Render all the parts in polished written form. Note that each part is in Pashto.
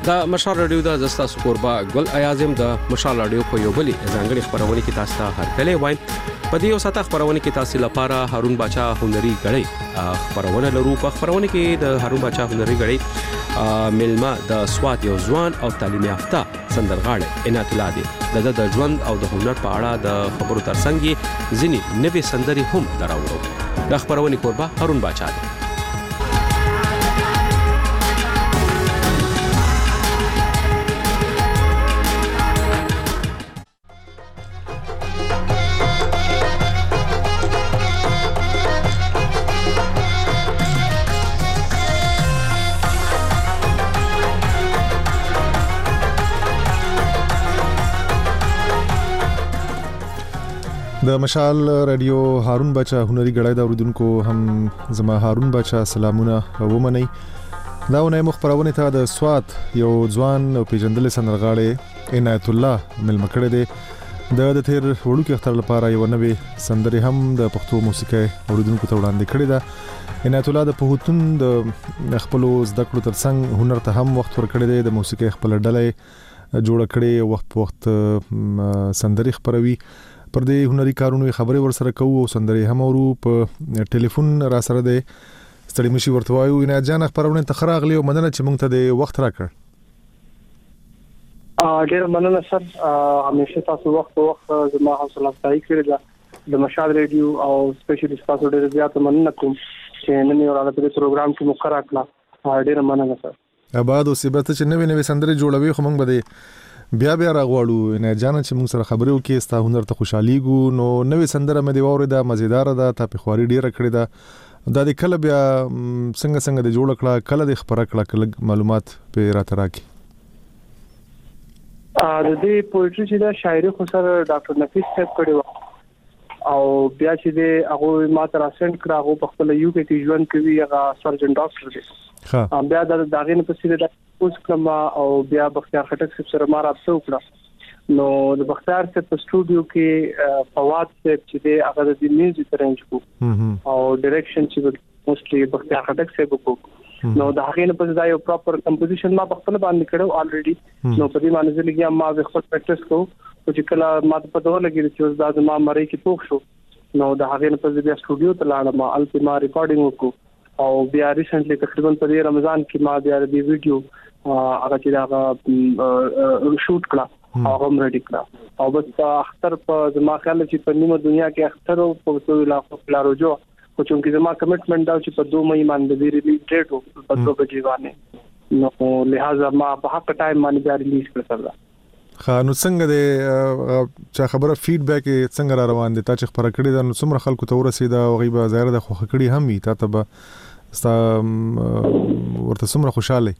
د مشال رادیو د زستا سکوربا ګل ایازم د مشال رادیو په یو بلی ځانګړي خبرونه کې تاسو ته هرکلی وایم. په دې وساته خبرونه کې تاسو لپاره هارون باچا هنري غړي خبرونه لرو. په خبرونه کې د هارون باچا هنري غړي ملما د سوات یو ځوان او تعلیم یافته سندرغاړي عنایت الله دی د ژوند او د هنر په اړه د خبرو ترڅنګ ځینی نوې سندري هم دراوړو. د خبرونه کوربا هارون باچا دی. د مشال رادیو هارون باچا هنري غړای دا اوریدونکو هم زما هارون باچا سلامونه ومني. دا ونه مخبرونه ته د سوات یو ځوان او پیژندل سندرغاړي عنایت الله ملمکړه دی د تیر وړو کې اختر لپاره یو نوې سندري هم د پښتو موسیقي اوریدونکو ته وړاندې کړې ده. عنایت الله د پهوتون د خپل زده کړو ترڅنګ هنر ته هم وخت ورکړی دی. د موسیقي خپل ډلې جوړ کړي وخت په وخت سندري خبروي. پر دې هنري کارونو خبرې ورسره کوو او سندري هم ورو په ټلیفون را سره دی. ستړي مشي ورته وایو عنایت جان خبرونه تخراغلی او مننه چې مونږ ته د وخت راکړ. ډېر مننه سر. همیشه تاسو وخت زما حوصله افزایي کړې ده. د مشال رادیو او سپیشلی تاسو ډېر زیات مننه کوم چې نن یو راته په پروګرام کې مقرره کړه. ډېر مننه سر. آباد او سیبت چې نوې سندري جوړوي خو مونږ به بیا راغواړو نه جانه چې موږ سره خبرې وکړي ستا هنر ته خوشحاليګو. نو نوې سندره مې دی وورده مزیدار ده تا په خواري ډیره کړې ده. دا د کله بیا څنګه د جوړ کړه کله د خبره کړه کله معلومات په راته راکې. د دې پوئټري چې دا شاعري خو سره ډاکټر نفیس صاحب کړی و او بیا چې د هغه ما تر اسنټ کړه هغه په خپل یو کې ژوند کوي هغه سرجن ډاکټر دی. بیا د داغې په سیده د اوس کلمه او بیا بختیار خټک سره ما رابطه وکړه. نو د بختیار صاحب په سټوډیو کې فواد صاحب چې دی هغه د میوزیک رینج کو او ډایرکشن چې موستلی بختیار خټک صاحب کو. نو د هغې په ځای یو پراپر کمپوزیشن ما خپل باندې کړو الریډي. نو په دې باندې ځلګیا ما خپل پریکټیس کو او چې کله ما په دوه لګی چې دا زما مری کې پوښ شو. نو د هغې په ځای بیا سټوډیو ته لاړم ما الپما ریکارډینګ وکړو او بیا ریسنټلی تقریبا په دې رمضان کې ما بیا د ویډیو هغه چې دا شوټ کړه هغه هم ریډي کړه او بس اختر په زما خیال چې په نیمه دنیا کې اختر او په ټول علاقو پلارو جو خو چې زما کمټمنټ دا چې په 2 مې باندې ریلیز ډیټ په 2 بجې باندې نو لہذا ما په حق ټایم باندې بیا ریلیز کړل. نو څنګه د چا خبره فیډبیک څنګه را روان دي تا چې خبره کړې ده نو څومره خلکو ته ورسېده او غیبه ظاهر د خوخه کړي هم وي تا ته به ستا ورته څومره خوشاله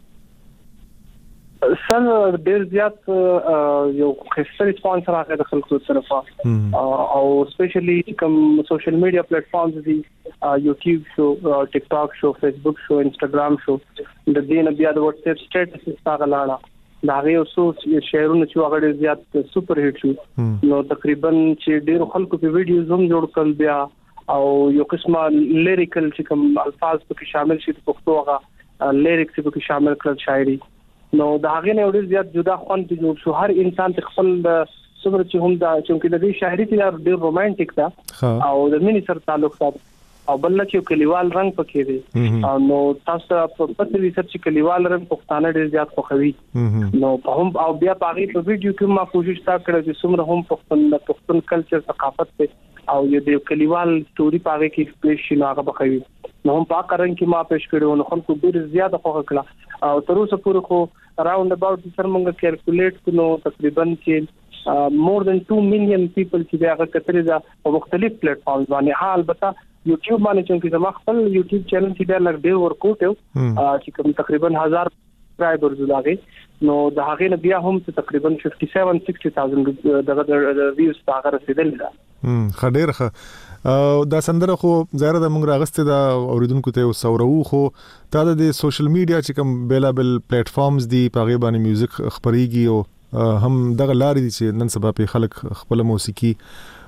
سر ډېر زیات یو خسته ریسپانس راغی د خلکو طرفه او سپیشلی کوم سوشل میډیا پلیټ فارمز دي یوټیوب شو ټیک ټاک شو فیسبوک شو انسټاګرام شو د دې نه بیا د واتس اپ سټیټس ستاره لاړه دا غي اوسو شعرونه چې هغه ډېر زیات سپر هټ شو. نو تقریبا چې ډېر خلکو په ویډیوز هم جوړ کړل بیا او یو قسمه لیریکل چې کوم الفاظ پکې شامل شي په پښتو هغه لیریکس پکې شامل کړل شاعري. نو دا هغه نه ډېر زیات جدا خوند جوړ شو. هر انسان خپل صبر چې هم دا چې د دې شاعري کې ډېر رومانټیک ده او د مینې سره تعلق ساتي او بل چې کلیوال رنگ پکې دی. نو تاسو په پته ریسرچ کلیوال رنگ پښتانه ډېر زیات خوښوي. نو په هم او بیا په هغه ویډیو کې ما کوشش تا کړې چې څومره هم پښتون کلچر ثقافت ته او یو د کلیوال سټوري په هغه کې سپیشل هغه بخوي. نو هم په کارن کې ما پېښ کړو نو خلکو ډېر زیات خوښ کړه او تر اوسه پورې خو اراوند اباوت سر موږ کیلکولیټ کړو تقریبا چې مور دان 2 میلیون پیپل چې هغه کترې دا په مختلف پلیټ فارمز باندې حال بتا یوټیوب باندې چې زما خپل یوټیوب چینل چې ډېر ورکوټ یو چې کوم تقریبا 1000 سبسکرایبرز لاګي. نو د هغې نه بیا هم تقریبا 57-60,000 دغه ویوز هغه رسیدل ده. خډیر دا سندره خو ظاهر د موږ راغسته دا اوریدونکو ته وسورو خو تا د سوشل میډیا چې کوم بیلابل پلیټ فارمز دی په غیبه باندې میوزیک خبريږي او هم دغه لارې دي چې نن سبا په خلک خپل موسیقي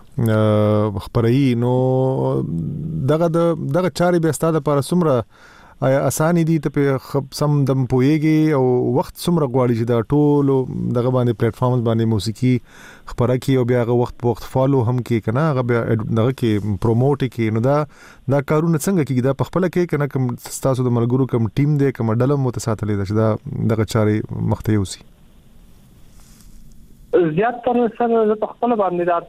خبري. نو دغه چاري به ستاده پر سمره آیا اساني دي ته په سم دم پويږي او وخت څومره غواړي چې دا ټول دغه باندې پلیټ فارمز باندې موسیقي خبره کی او بیا هغه وخت په وخت فالو هم کی کنه هغه بیا دغه کې پروموټ کی نو دا کارونه څنګه کیږي دا په خپل کې کنه کوم تاسو د ملګرو کوم ټیم دی کوم ډله متساتلې ده چې دا دغه چاري مخته یوسي زیات تر سره په خپل باندې دار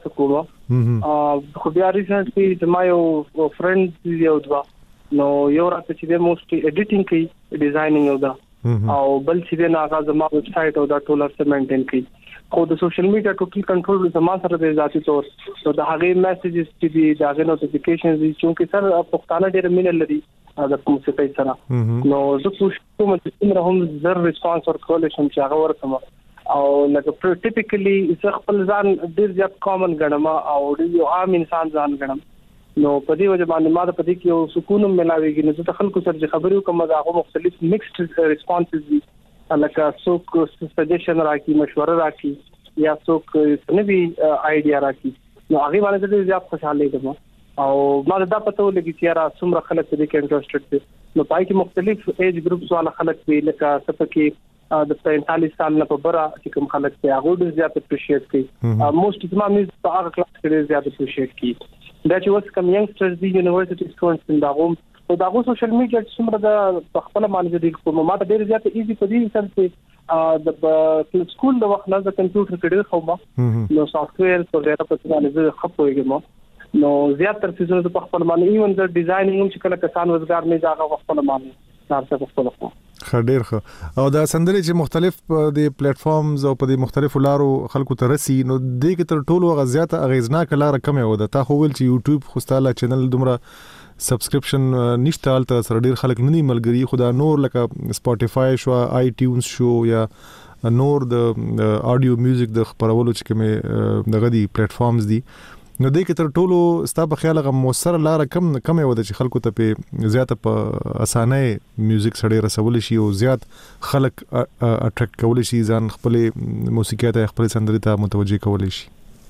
څه خو بیا ریسنټلی د ما یو فرند یو دوا نو یو راته چې د موستلی ایډیټینګ کوي ډیزاینینګ او دا او بل چې د هغه زما ویب سټ او دا ټول سره مینټین کوي خو د سوشل میډیا ټوټل کنټرول زما سره د ذاتي تور نو د هغه میسجز چې دی دا غو نوټیفیکیشنز چې سر پښتانه ډېر مینل لري دا موسیقي سره نو زه کوشش کوم چې هم زر ریسپانس ورکول شم چې هغه ورسمه او لکه ټیپیکلی زه خپل ځان ډیر زیات کامن ګڼم او یو عام انسان ځان ګڼم نو په دې وجه باندې ما په دې کې یو سکون ملاويږي نو زه خلکو سره خبرې کوم دا هغه مختلف میکسډ ریسپانسز دي لکه څوک سجیشن راکړي مشوره راکړي یا څوک نوی آیډیا راکړي نو هغه باندې ډیر زیات خوشاله یم او ما دا پته ولګی چې را څومره خلک دې کې انټرېستډ دي نو پای کې مختلف ایج ګروپس والا خلک وی لکه سپکه د 45 سال نه په بره چې کوم خلک ته هغه ډیر زیات اپریشیټ کوي موست زما میز په هغه کلاس کې زیات اپریشیټ کوي دا چې اوس کوم ینګسټرز دی یونیورسيټي سټوډنټس دا هم او دا سوشل میډیا چې څومره د خپل باندې د کوم ما ته ډیر زیات ایزي په دې سره چې د سکول د وخت نه د کمپیوټر کې ډیر خو ما نو سافټویر وغیرہ په څه باندې خپويږم نو زیات تر څه په خپل باندې ایون د ډیزاینینګ چې کله کسان وزګار نه ځاګه خپل باندې تاسو په خپل خډیر خو او دا سندري چې مختلف د پلیټ فارمز او په د مختلفو لارو خلکو ته رسي نو د کې تر ټولو غزياته اغیزناک لار کمه و ده تا خو ول چې یوټیوب خو ستاله چینل دومره سبسکرپشن نشته الته سره ډیر خلک نه ملګری خدا نور لکه سپوټیفای شو آی ټیونز شو یا نور د اډیو میوزیک د خبرولو چې کومه دغه دی پلیټ فارمز دي نو د کې تر ټولو ستا په خیال غو موثر لار کم و د چې خلکو ته په زیاته په اسانه میوزیک سره رسول شي او زیات خلک اټریکټ کول شي ځان خپل موسیقي ته خپل سندري ته متوجي کول شي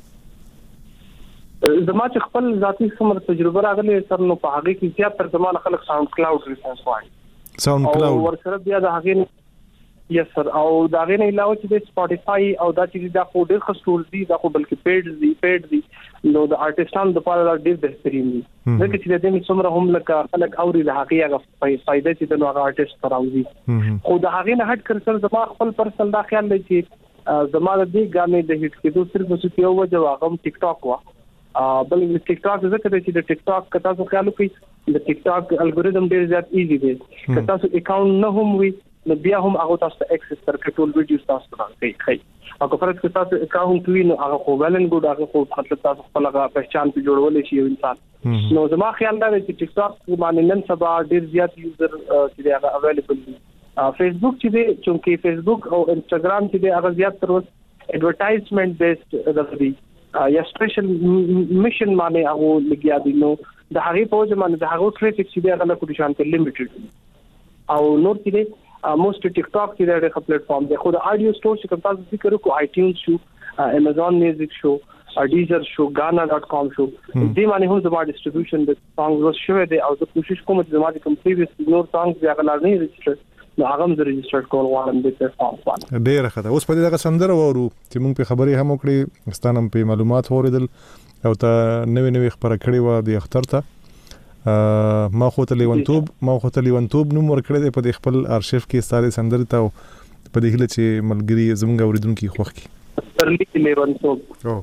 زما چې خپل ذاتی څومره تجربه راغلي سر نو په هغه کې زیات تر زمانه خلک ساوند کلاود ریسپانس وایي ساوند کلاود ورسره بیا د هغه یس سر او دا غي نه علاوه چې د سپوټیفای او دا چې دا خو ډېر خستول دي دا خو بلکې پیډ دي نو د ارتستانو د پاره ډېر بهترین دي ځکه چې د دې څومره هم لکه خلک اوري د هغه فائدې چې د نوغه ارتست تراوزي خو د هغه نه هټ کړ سر زما خپل پرسنل دا خیال دی چې زما د دې غانې د هټ کېدو صرف څه یو وجه واغم ټیک ټاک وا بل ټیک ټاک ذکر چې د ټیک ټاک کتا څو خیال کوي د ټیک ټاک الګوریدم ډېر زیات ایزی دی کتا څو اکاونټ نه هم وي نو بیا هم هغه تاسو ته اکسس تر ټول ویډیوز تاسو ته کوي او که فرض کړئ تاسو اکاونټ وی نو هغه خو ولن ګډ هغه خو مطلب تاسو خپل پہچان په جوړول شي یو انسان نو زما خیال دا دی چې ټیک ټاک باندې نن سبا ډیر زیات یوزر چې هغه اویلیبل دي فیسبوک چې دی چې فیسبوک او انستګرام چې دی هغه زیات تر اوس ایڈورټایزمنٹ بیسډ دی یا سپیشل میشن باندې هغه لګیا دي نو د هغه په وجه باندې د هغه ټریفیک چې دی هغه له کوم شان ته لیمیټډ او نور چې دی موست ټیک ټاک کې د پلیټ فارم دی خو د اډیو سٹور چې کوم تاسو ذکر وکړو آی ټیونز شو امازون میوزیک شو ډیزر شو gaana.com شو دې باندې هم زما ډیسټریبیوشن د سانګز شو دی او زه کوشش کوم چې زما د کوم پریویس نور سانګز بیا غلا نه ريجستر نو هغه هم ريجستر کول غواړم د پلیټ فارم باندې ډیر ښه اوس په دې دغه سندره وورو چې موږ په خبرې هم وکړې ستانم په معلومات اوریدل او ته نوې خبره کړې و د اختر ته ما خو ته لیونتوب نوم ورکړی دی په خپل ارشیف کې ستاره سندري ته په دې هله چې ملګری زمونږ اوریدونکو خوښ کی ترلی لیونتوب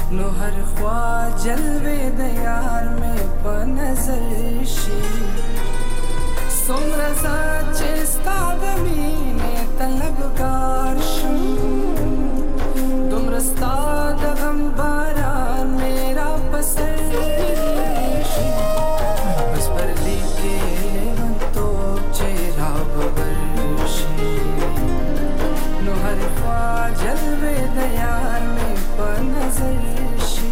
نو هر خوا جلوه د یار مې په نظر شي څومره سات چې ستا د مینې طلبګار شم دومره ستا د غم باران مې را په سر شي بس پرلي کې لیونتوب چې را ببر شي نو هر خوا جلوه د یار مې په نظر شي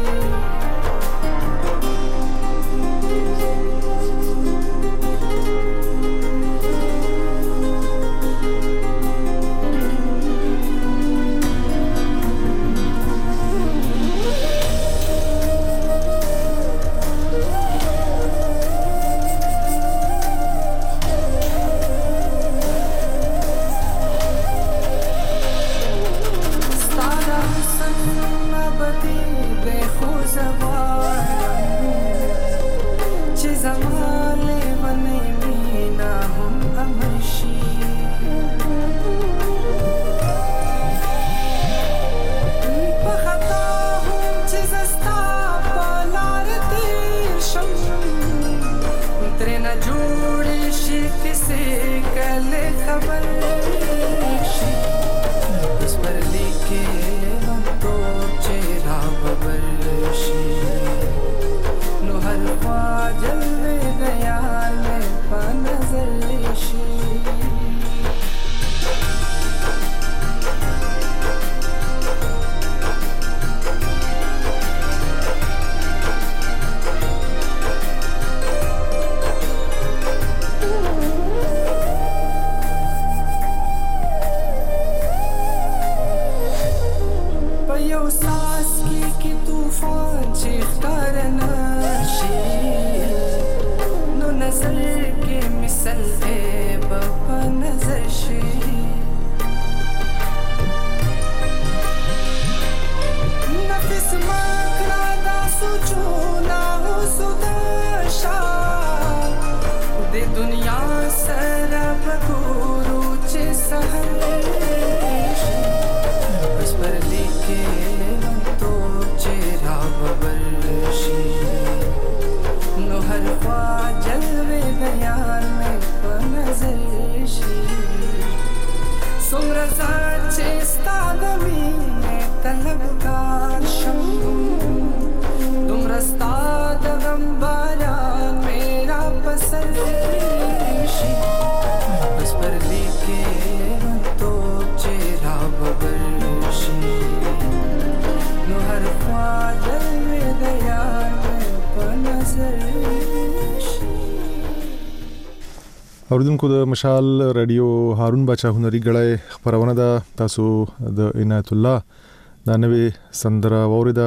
اوریدونکو د مشال رادیو هارون بچا هنري غړای خبرونه ده تاسو د عنایت الله دا نوې سندره وریده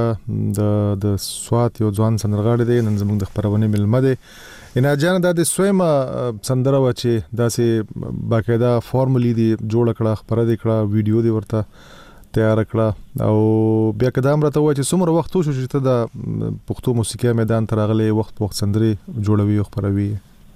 د سوات یو ځوان سندرغاړي دی نن زموږ د خبرونه ملمه ده عنایت جان د سویمه سندره و چې داسې باقاعده فارملی دی جوړ کړه خبره دی کړه ویډیو دی ورته تیار کړه او بیا قدم راته و چې څومره وخت شو چې ته د پښتو موسیقي میدان ترغلې وخت سندري جوړوي او خبروي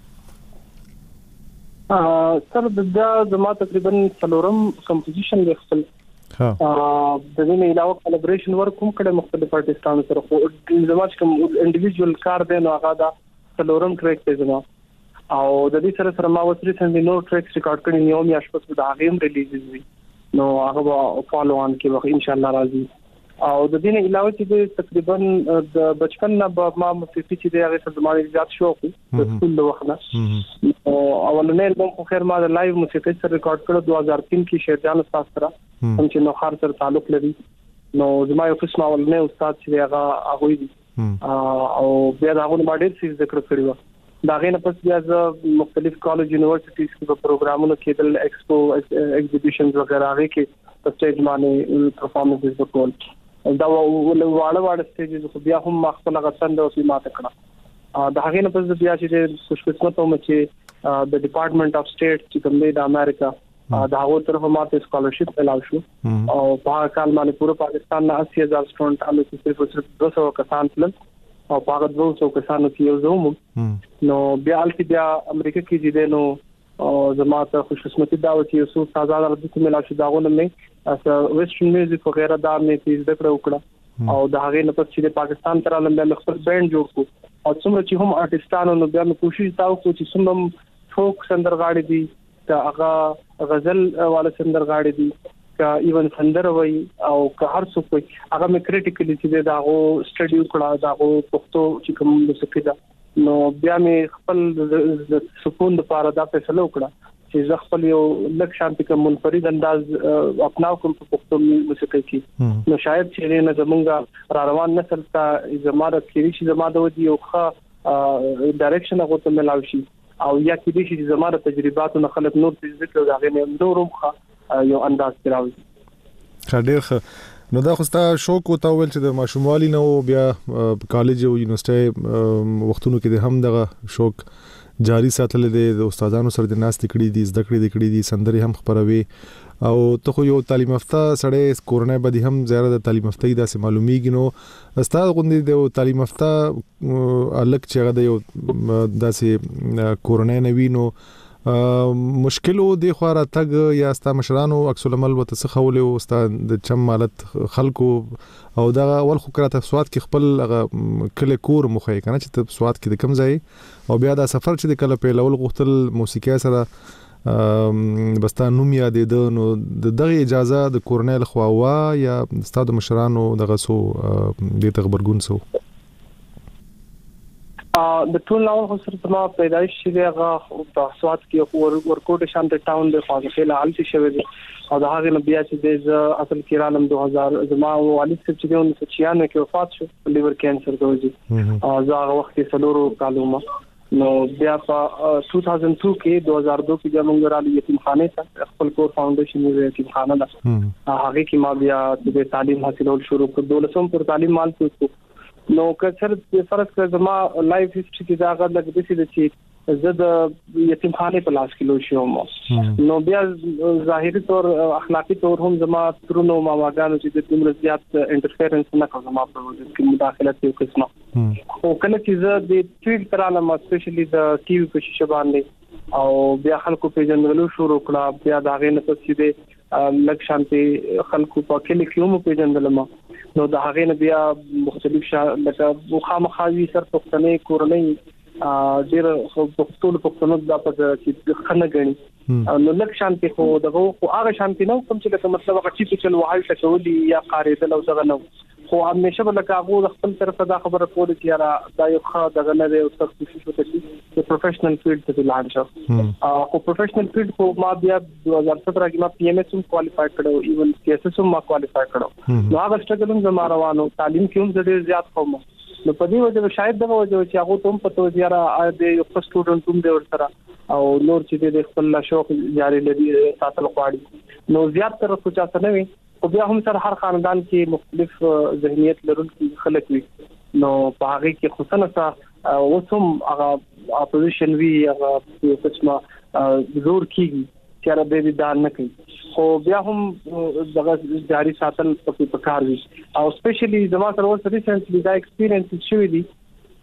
سر دا زما تقریبا څلورم کمپوزیشن دی خپل د دې نه علاوه کولابریشن ورک کوم کړه مختلف آرټیستانو سره خو زما کوم انډیویډوال کار دی نو هغه دا څلورم ټریک دی زما او د دې سره ما اوس ریسنټلی نو ټریکس ریکارډ کړی نیو میاشت پس دا هغه ریلیز وي نو هغه فالو آن کې وخت ان شاء الله راځي او د دې نه علاوه چې تقریبا د بچپن نه ما موسیقي چې د هغه سره زموږ زیات شوق د سکول وخت نه او اولنې البوم خو خیر ما د لایو موسیقي سره ریکارډ کړو 2003 کې شیرجان استاد سره هم چې نو خار سره تعلق لري نو زما یو قسم اولنې استاد چې هغه دی او بیا دا هغه ما ډېر څه ذکر کړی دا غینه پس بیا مختلف کالج یونیورسيټیز کې په پروګرامونو کې د ایکسپو ایگزیبیشنز وغیرہ کې په سټیج باندې پرفارمنسز وکول دا واړه سټیجز خو بیا هم خپل غسند او سیمه تکړه دا هغه نه پس بیا چې خوش قسمت وم چې د ډپارټمنټ اف سټیټ چې کوم دی د امریکا دا هغه طرف ماته سکالرشپ ملاو شو او په کال باندې پوره پاکستان نه 80000 سټوډنټ هغه صرف 200 کسان تل او په 200 کسانو کې یو زوم نو بیا امریکا کې چې نو زماته خوش قسمتي دا و چې یو څو سازا د کومه لا شي داونه مې اس ویسټرن میوزیک وغیرہ دا مې تیز دکړه وکړه او د هغه نه پس چې پاکستان تر لمبه خپل بینډ جوړ کو او څومره چې هم آرټستانو نو بیا مې کوشش تاو کو چې څومره فوک سندرغاړي دي که هغه غزل والا سندرغاړي دي که ایون سندر وای او که هر څوک وای هغه مې کریټیکلی چې داغو سټډي وکړه داغو پښتو چې کوم موسیقي ده نو بیا مې خپل سکون لپاره دا فیصله وکړه چې زه خپل یو لک شانتي کوم منفرد انداز اپناو کوم په پښتو موسیقي کې نو شاید چې نه زمونږ را روان نسل ته زماره کې چې زماده ودی او ښه ډایرکشن هغه ته ملاوي شي او یا کې دي چې زماره تجرباتو نه خلک نور څه ذکر دا غي نورم ښه یو انداز کراوي خډیر نو دا خوستا شوق او تاول چې د ماشوموالي نو بیا کالج او یونیورسيټي وختونو کې د هم دغه شوق جاری ساتل دي د استادانو سره د ناس تکړی دي زده کړې دي سندري هم خبروي او ته خو یو تعلیم یافته سړی کورونه بدی هم زیاده د تعلیم یافتګي داسې معلومیږي نو استاد غوندي د تعلیم یافته الګ چې هغه د یو داسې کورونه نوینو مشکلو دی خو راتګ یا ستا مشرانو عکس العمل وته څخولې او ستا د چم مالت خلکو او دا اول خو کراته سواد کې خپل کله کور مخه کنه چې ته سواد کې د کم ځای او بیا دا سفر چې د کله په لول غوښتل موسیقي سره بستا نوم یادې نو دغه اجازه د کورنیل خواوا یا ستاسو مشرانو دغه سو د تخبرګون سو د ټول نو خو سره ما پیدایش شې هغه په سواد کې ورکوټ شانت ټاون د خواږه له حالت شوی دی او دا هغه نبي چې د اصل کې رالم 2000 زما والد صاحب چې 1996 کې وفات شو لیور کینسر دوزي زه هغه وخت کې سلورو کالومه نو بیا په 2002 کې 2002 کې د منګرالي یتیم خانه ته خپل کور فاونډیشن یې یتیم خانه ده هغه کې ما بیا د تعلیم حاصلول شروع کړ دولسم پر تعلیم مال کو نو که سر فرض کړه زما لایف هیستوري کې دا غږ لګ دي چې زه د یتیم خانه په لاس کې لوي شوم نو بیا ظاهري تور اخلاقی تور هم زما ترونو ماګانو چې د کوم زیات انټرفیرنس نه کوم ما په وجود کې مداخلت یو قسمه او کله چې زه د ټویټ تراله ما سپیشلی د ټي وي په شیشه باندې او بیا خلکو پیژندلو شروع کړه بیا دا غي نه پسې د لک شانتي خلکو په کلی کې هم پیژندل ما نو د هغه نه بیا مختلف لکه خامخاوي سر پښتنې کورنۍ ډیر پښتنو د په خنه غني نو لک شانتي خو دغه خو هغه شانتي نو کوم چې لکه مطلب هغه چې چل وحال تکولي یا قاریدل او دغه نو خو همیشه بلکه هغه خپل طرف دا خبره کوله چې یاره دا یو ښه دغه نه دی او څه کوشش وکړي چې پروفیشنل فیلډ ته لاړ شم خو پروفیشنل فیلډ خو ما بیا 2017 کې ما پی ام ایس هم کوالیفای کړو ایون سی اس اس هم ما کوالیفای کړو نو هغه سټرګل هم زما روانو تعلیم کې هم ډېر زیات کوم نو په دې وجه شاید دا وجه چې هغه ته هم پته وځياره د یو سټوډنټ هم دی ورسره او نور چې د خپل شوق جاری لري ساتل غواړي نو زیات تر څه چا نه وي او بیا هم سره هر خاندان کې مختلف ذهنیت لرونکي خلک وي نو په هغه کې خصوصا وسم هغه اپوزیشن وی هغه قسمه زور کیږي چې را به دا نه کوي خو بیا هم دغه جاری ساتل په کار وي او سپیشلی زما سره ورته ریسنټلی دا ایکسپیرینس شوی دی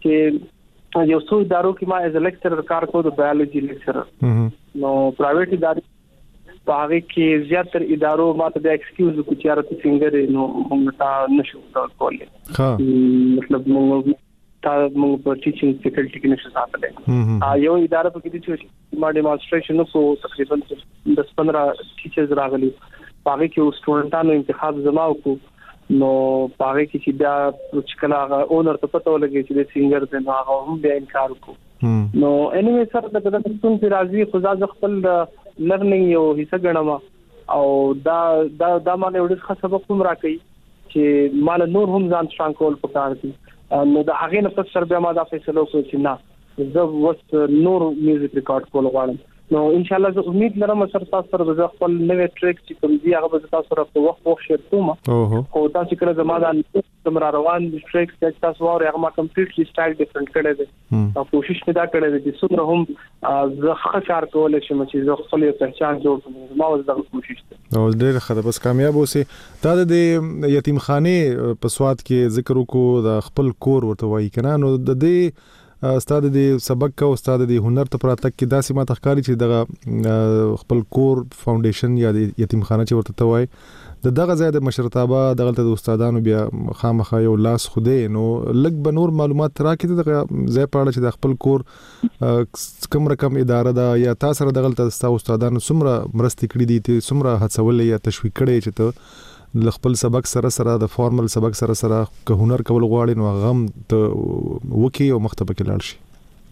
چې یو څو ادارو کې ما از لیکچرر کار کوم د بایولوژي لیکچرر نو پرایویټ ادارې په هغه کې زیاتره ادارو ماته د ایکسکیوز کو چارته څنګه نو موږ ته نشو کولای مطلب موږ په ټیچینګ فیکلټی کې نشو ساتل یو اداره په کې چې ما ډیمونستریشن کو تقریبا 10-15 ټیچرز راغلي هغه کې سټوډنټانو انتخاب زما وکړو نو هغه کې چې بیا چې کله اونر ته پته ولګي چې د سینګر د هغه هم بیا انکار وکړو نو انیوي سره د پښتون په راځي خو ځا خپل لرنینګ یو حصہ ګڼم او دا مال وړي ښه سبق هم راکړي چې مال نور هم ځان ستران کول پکار دي نو د هغه نه پس سره بیا ما دا فیصله وکړ چې نه زه وس نور میوزیک ریکارډ کول غواړم نو ان شاء الله زه امید لرم سره تاسو سره د خپل نوې ټریک چې کوم دی هغه به تاسو سره په وخت شیر کوم او تاسو کله زما د تمر روان ټریک چې تاسو واره هغه ما کمپلیټلی سټایل ډیفرنٹ کړی دی او کوشش مې دا کړی دی چې څومره هم زه ښه کار کولای شم چې زه خپل پہچان جوړ کړم ما اوس دا کوشش کوم او ډېر ښه بس کامیاب اوسئ دا د یتیم خانه په سواد کې ذکر وکړو د خپل کور ورته وایي کنه نو د دې استاد د سبق او استاد د هنر ته پراتک کې داسې ما تخکاری چې د خپل کور فاونډیشن یا د یتیم خانه چې ورته وایي د دغه ځای د مشرتابه دغه د استادانو بیا خامخا یو لاس خوده نو لګ بنور معلومات راکې دغه ځای په اړه چې د خپل کور کوم رقم اداره ده یا تاسو سره دغه د استادانو څومره مرستې کړې دي ته څومره هڅولې یا تشویق کړې چې ته خپل سبق سره د فارمل سبق سره که هنر کول غواړي نو غم ته وکی او مختبه کې لاړ شي.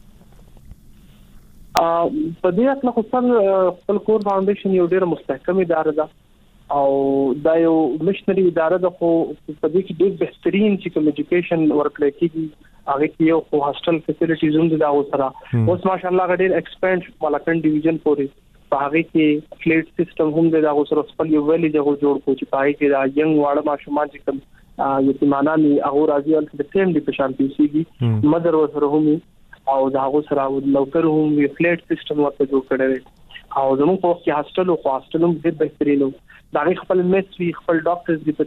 په دې اصل خو خپل کور فاونډیشن یو ډېر مستحکم اداره ده او دا یو مشنري اداره ده خو په دې کې ډېر بهترین چې کوم ایجوکیشن ورکړل کیږي هغه کې یو خو هاستل فیسیلیټیز هم دي دا سره اوس ماشاءالله غډیر ایکسپاند ملکن ډیویژن پورې په هغه کې فلیټ سیستم هم دی دا سره خپل یو ویلي جوړ کو چې پای کې دا ینګ واړه ماشومان چې کوم یتیمانان هغه راځي ال د ټیم دی په شان پیسيږي مدر وسره هم او دا هغه سره لوکر هم وی فلیټ سیستم ورته جوړ کړی او زموږ په کې هاستل هم ډېر بهترین دا خپل میس وی خپل ډاکټرز دي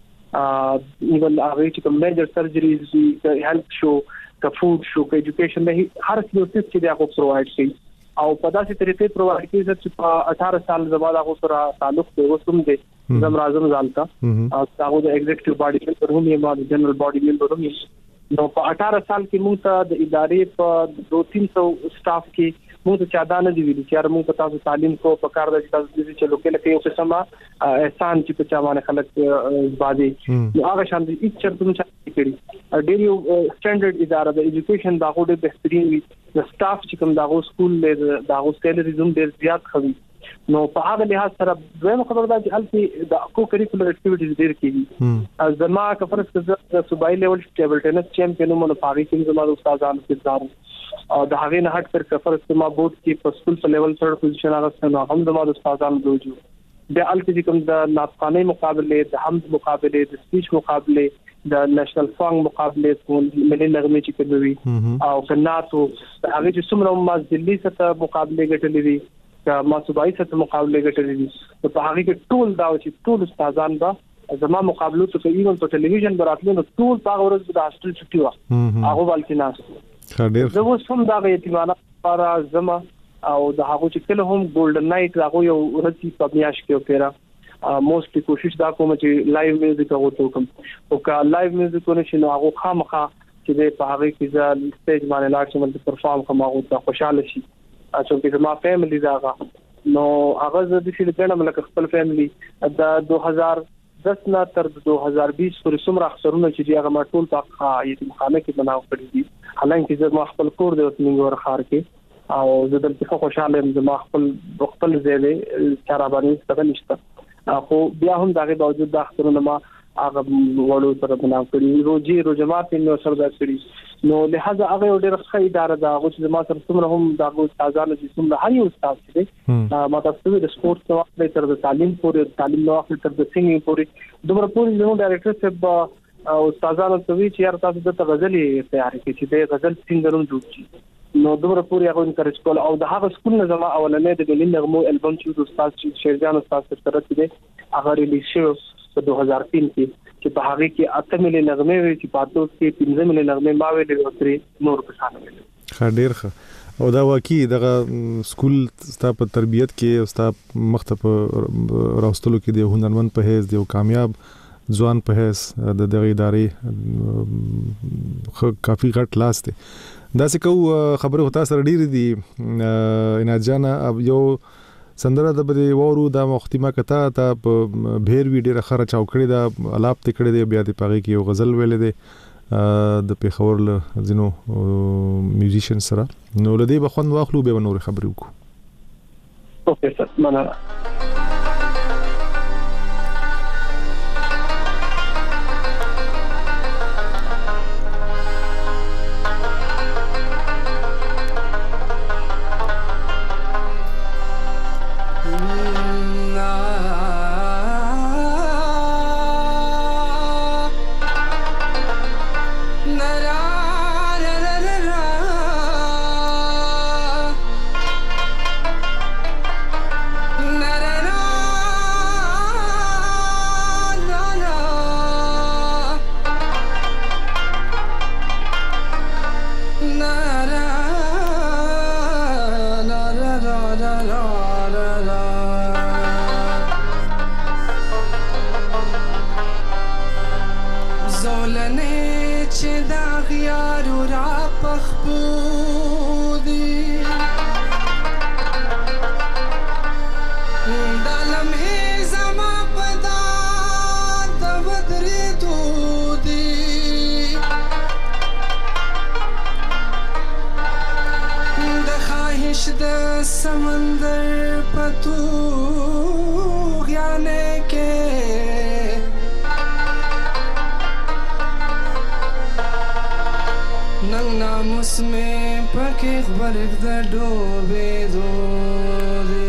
پکې ایون هغه چې کوم میجر سرجریز دي هیلث شو کا فود شو کا ایجوکیشن نه هر څه چې دا کو پرووایډ کوي او په داسې طریقې پرووایډ کوي چې په 18 سال زموږ هغه سره تعلق دی وسوم دي زم اعظم ځالتا او هغه د ایگزیکټیو باډي ممبر هم یې ما د جنرال باډي ممبر هم نو په 18 سال کې موږ ته د ادارې په 200-300 سټاف کې موږ ته چادا نه دی ویلي چې موږ په تاسو تعلیم کو په کار د تاسو د چلو کې لکه یو قسمه احسان چې په چا باندې خلک باندې نو هغه شان دي چې چرته چې کړی ډېر یو سټانډرډ اداره د ایجوکیشن دا غوډه بهترین وي د سټاف چې کوم دا غو سکول له دا غو سیلریزم ډېر زیات خوي نو په هغه لحاظ سره دویم خبر دا چې الفي د کو کریکولر اکټیویټیز ډېر کیږي از زما کفرس د صوبایي لیول ټیبل ټینس چیمپیون مونږ په هغه کې زما استادانو کې او د هغه نه هټ پر کفرس ما بورډ کې په سکول په لیول سره پوزیشن راغسته نو هم زما استادانو دوجو د الفي کوم د ناطقانه مقابله د حمد مقابله د سپیچ مقابله د نېشنل سانګ مقابله ملي نغمه چې کوي او کناتو هغه چې څومره ما ځلې سره مقابله ګټلې دي ما صوبایي سره مقابله ګټلې دي په هغه کې ټول دا چې ټول استادان به زما مقابله ته ایون په ټلویزیون براتلو نو ټول هغه ورځ د هاستل چټي و هغه والتي ناس زه اوس هم دا یتیمانه لپاره زما او د هغه چې کله هم ګولډن نایټ هغه یو ورځي په میاش کې وکړه موستلی کوشش دا کوم چې لایو میوزیک هغه کوم او کا لایو میوزیک ونه شنو هغه خامخا چې په هغه کې ځل سټیج باندې لاړ شم د پرفارم کوم هغه خوشاله شي اچو کې ما فیملی داغه نو هغه د دې لپاره ملک خپل فیملی د 2010 نه تر 2020 پورې څومره خسرونه چې هغه ما ټول په یتیمخانه کې بناو کړی دي حالانکه زه ما خپل کور د وسمنګور خار کې او زه دلته خوشاله یم ما خپل زیاده چاره باندې څه نشته خو بیا هم دغه باوجود د خسرونه ما هغه وړو سره بناو کړی روجمات نو سره دا کړی نو لہذا هغه ډېر ښه اداره ده هغه چې ما سره څومره هم د استادانو چې څومره هر یو استاد چې ما تاسو د سپورت نو خپل تر د تعلیم پورې تعلیم نو خپل تر د سنگینګ پورې دومره پورې نو ډایریکټر صاحب او استادانو ته وی چې یار تاسو د غزلې تیاری کې چې د غزل سنگرون جوړ شي نو دومره پورې هغه انکریج کول او د هغه سکول نه زما اولنې د ملي نغمو البم چې د استاد شیرجان استاد سره ترته هغه ریلیز شو په 2003 کې چې په هغه کې 8 ملي نغمه وي چې پاتو کې 15 ملي نغمه ما ویلې او ترې نور په شان ویل ډېر ښه او دا واقعي دغه سکول ستاسو په تربيت کې او ستاسو مختلف راوستلو کې د هنرمند په هیڅ دی او کامیاب ځوان په هیڅ د دغه ادارې کافي غټ لاس دی دا څه کو خبره هوتا سره ډېر دي ان جانا یو سندره د بده وورو د مختمه کتا ته په بهر ویډیو خره چاو کړی دا الاپ ته کړی دی بیا د پاغي کې یو غزل ویل دی د پیښور له زینو میوزیشن سره نو لدی بخون واخلو به نور خبرې وکړو اوکې سر مننه na اسمه پکې خبرې د ډوبېدو دی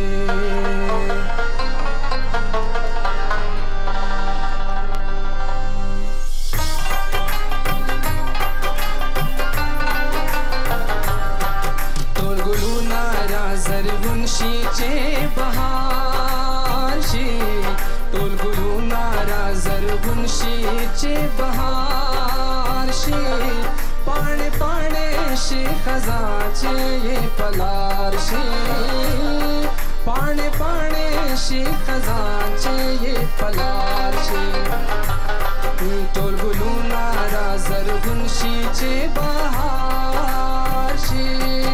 ټول ګلونه را زرغون شي چې بهار شي ټول ګلونه را زرغون شي چې بهار شي پاڼې پاڼې شي خزان چې یې پلار شي پاڼې پاڼې شي خزان چې یې پلار شي ټول ګلونه را زرغون شي چې بهار شي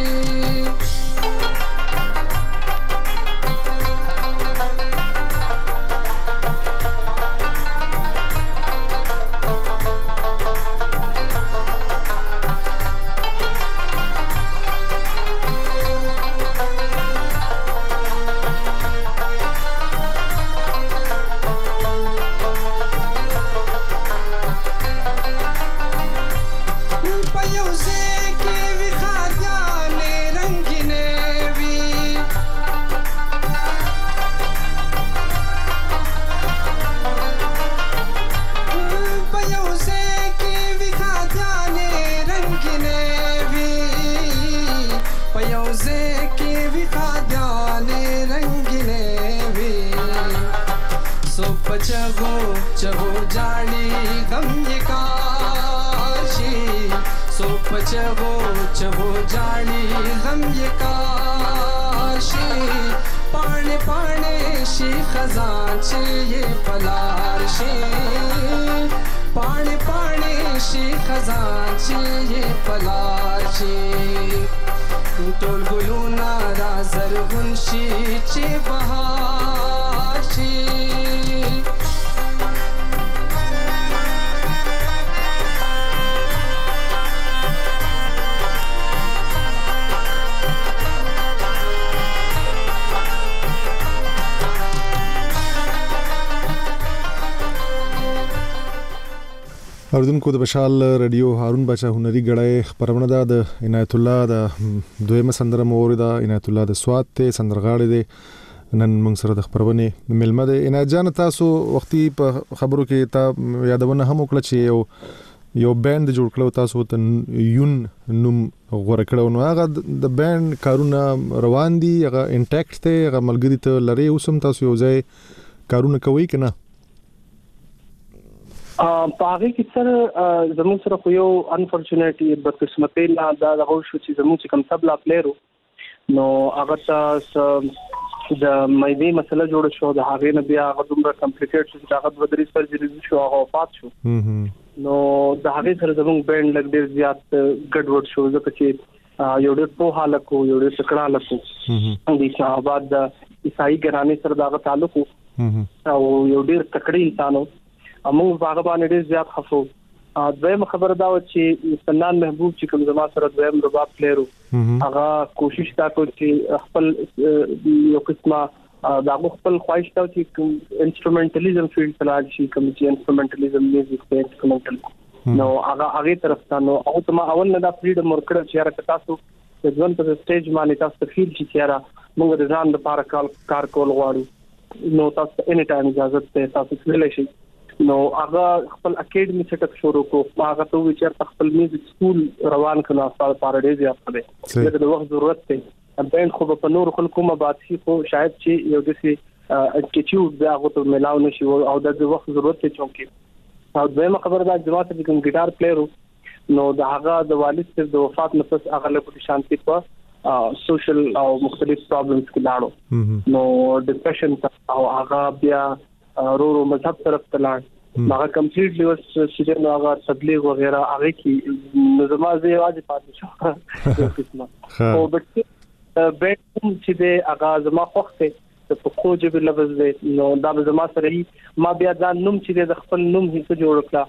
चगो चगो जानी गम ये काशी सो पचगो चगो जानी गम ये काशी पाने पाने शी खजान चे ये पलार शी पाने पाने शी खजान चे ये पलार शी टोल गुलूना रा जरगुन शी चे बहार शी اوردونکو د بشال رادیو هارون بچا هنري غړای خبرونه ده د عنایت الله د دویمه سندره مورده عنایت الله د سواد ته سندرغاړي دي نن موږ سره د خبرونه ملمه ده عنایت جان تاسو وختي په خبرو کې تا یادونه هم وکړه چې یو بند جوړ کړو تاسو ته یون نوم غوړ کړو نو هغه د بند کارونه روان دي هغه انټیکټ ته هغه ملګری ته لري اوسم تاسو یو ځای کارونه کوي کنه پاغي کې سره زموږ سره خو یو انفورچونټلی بدقسمتي لا دا هغه شو چې زموږ کوم تبلا پلیرو نو هغه تاسو د مېدی مسله جوړ شو د هغه نه بیا هغه دومره کمپلیکیټ شو چې هغه د درې سرجری شو هغه وفات شو نو د هغه سره زموږ بینډ لګ ډیر زیات ګډوډ شو ځکه چې یو ډېر په حاله کو یو ډېر تکړه لکو د شهاباد د عیسائی ګرانې سره دا تعلق او یو ډېر تکړه انسانو موږ هغه باندې ډېر زیات خفو دویم خبره دا و چې فنان محبوب چې کوم زما سره دویم رباب پلیرو هغه کوشش تا کو چې خپل یو قسمه دا خپل خواهش تا چې انسټرومنټالیزم فیلډ تلاړ شي کوم چې انسټرومنټالیزم میوزیک په انسټرومنټل نو هغه طرف ته نو او ته ما اول نه دا فریډم ورکړ چې راته تاسو د ځوان په سټیج باندې تاسو فیل چې موږ د ځان لپاره کار کول غواړو نو تاسو اني ټایم اجازه ته تاسو ویلای شئ نو هغه خپل اکیډمي سیټ اپ شروع کو هغه ته وچر خپل میوزیک سکول روان کړه استاد پارډیز یې خپل د وخت ضرورت ته بینډ خو په نور خلکو مبات شي خو شاید چې یو دسي اټیټیوډ دا هغه ته ملاو نشي او د وخت ضرورت ته چونکی او دغه خبره دا جواب ته کوم ګیټار پلیرو نو دا هغه د والد سره د وفات نه پس هغه له شانتي په سوشل او مختلف پرابلمز کې لاړو نو ډیپریشن او هغه بیا رو مذهب طرف ته لاړ هغه کمپلیټلی وس چې نو هغه تبلیغ وغیرہ هغه کې نظامازي واجب پاتې شو یو قسمه او بټ بیت چې د هغه زما خوخته په خوجه په لفظ دی نو دا زما سره ما بیا دا نوم چې د خپل نوم هیڅ جوړ کړه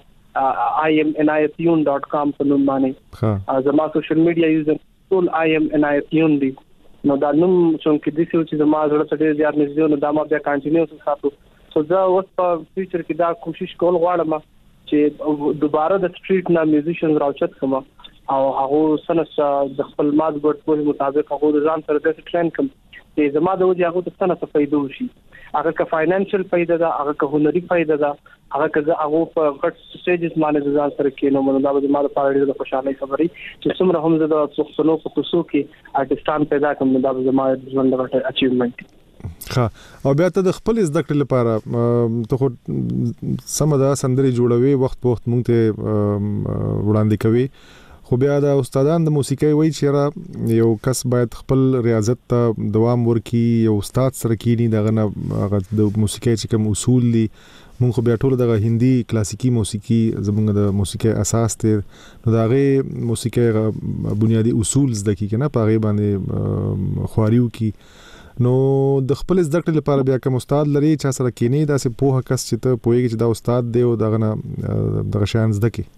iminayatune.com په نوم باندې زما سوشل میډیا یوزر ټول iminayatune دی نو دا نوم څنګه د دې چې زما زړه ته ډیر نږدې نو دا ما بیا کنټینیو ساتو سو دا اوس په فیوچر کې دا کوشش کول غواړم چې دوباره د سټریټ نا میوزیشن راوچت کما او هغه سنس د خپل ماد ګډ په مطابق هغه ځان سره د ټرین کوم چې زما د وجه هغه د سنس فائدو شي هغه که فاینانشل فائدہ ده هغه که هنري فائدہ ده هغه که هغه په غټ سټیجز باندې ځان سره کینو مونږ د ما د پاره د خوشاله خبري چې څومره هم زه د پښتنو په کوڅو کې آرټستان پیدا کوم د زما د ژوند د اچیومنت او بیا ته د خپل زده کړې لپاره ته خو سمدا سندري جوړوي وخت په وخت مونږ ته وړاندې کوي خو بیا د استادان د موسیقي وایي چې یو کس باید خپل ریاضت ته دوام ورکړي یو استاد سره کینی دغه د موسیقي چې کوم اصول دي مونږ خو بیا ټول دغه هندي کلاسیکی موسیقي زمونږ د موسیقي اساس ته نو دغه موسیقي بنیادی اصول زده کی کنه په غي باندې خواریو کی نو د خپل زده کړې لپاره بیا کوم استاد لري چې سره کینی دا سه په کس چې ته پوهیږي چې دا استاد دی او دغه نه دغه شان زده کی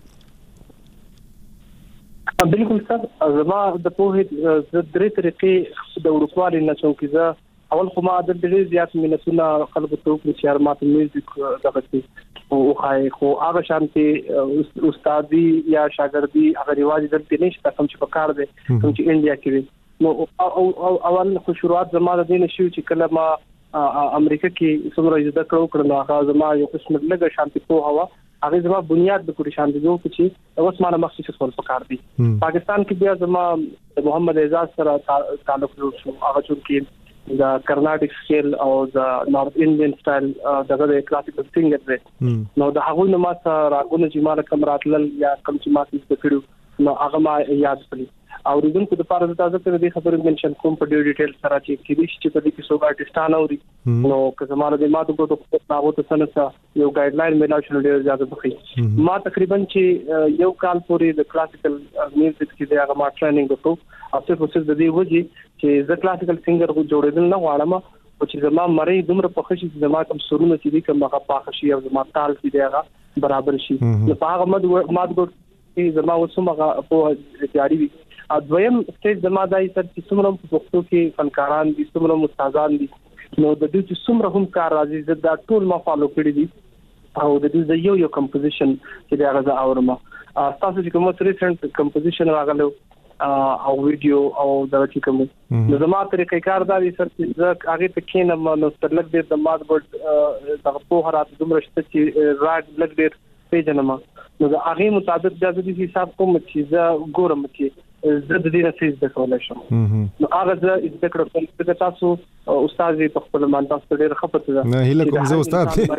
بالکل سر زما د په درې طریقې د ورکوالي نه څو کیزه اول خو ما د ډېر زیات مینتونه خلکو ته وکړي چې ماته میوزیک دغه څه او خای خو هغه شانتي استادي یا شاګردي هغه ریواج دلته نشته کوم چې په کار دی کوم چې انډیا کې نو اول خو شروعات زما د دین شو چې کله ما امریکا کې څومره زده کړو هغه زما یو قسم لږه شانتي په هوا هغه زما بنیاد د کوټي شانتي جو چې اوس ما مخصوص څه په کار دی پاکستان کې بیا زما محمد اعزاز سره تعلق شو هغه چې د کرناټک سکیل او د نارث انډین سټایل دغه کلاسیکل سنگر دی نو د هغه نو ما سره راغونه چې ما کوم راتلل یا کوم چې ما څه کړو نو هغه ما یاد کړی او ریزن په د پاره د تاسو ته د خبرو منشن کوم په ډیو ډیټیل سره چې کیږي چې په دې کې څو آرټستان اوري نو که زموږ د ماته کوټو هغه ته سنسا یو ګایډ لاین ملاو شنو ډیر زیاته بخي ما تقریبا چې یو کال پورې د کلاسیکل میوزیک کې د هغه ما ټریننګ وکړو او څه د دې وجه چې زه کلاسیکل سنگر کو جوړېدل نه غواړم او چې زما مری دومره په خشي چې زما کوم سرونه چې دي کوم هغه پاخشي او زما تال کې دی هغه برابر شي نو په هغه ماده چې زما وسمه په تیاری وي دویم سټیج زما دای سر چې څومره په پښتو کې فنکاران دي څومره استادان دي نو د دې چې څومره هم کار راځي زه دا ټول ما فالو کړی دي او د دې یو کمپوزیشن چې دا غزا اورم تاسو چې کوم ریسنت کمپوزیشن راغلو او ویډیو او دا چې کوم نو زما طریقې کار دا دي سر چې زه هغه ته کینم نو ستلګ دې د ماد ورډ دغه په هرات دومره شته چې راګ لګ دې پیژنم نو دا هغه مطابق د دې حساب کوم چې زه ګورم چې زه د دې نه څه کولای شم نو هغه زه د کړو چې تاسو استاد په خپل مانتاس ډېر خپته ده نه هله کوم زه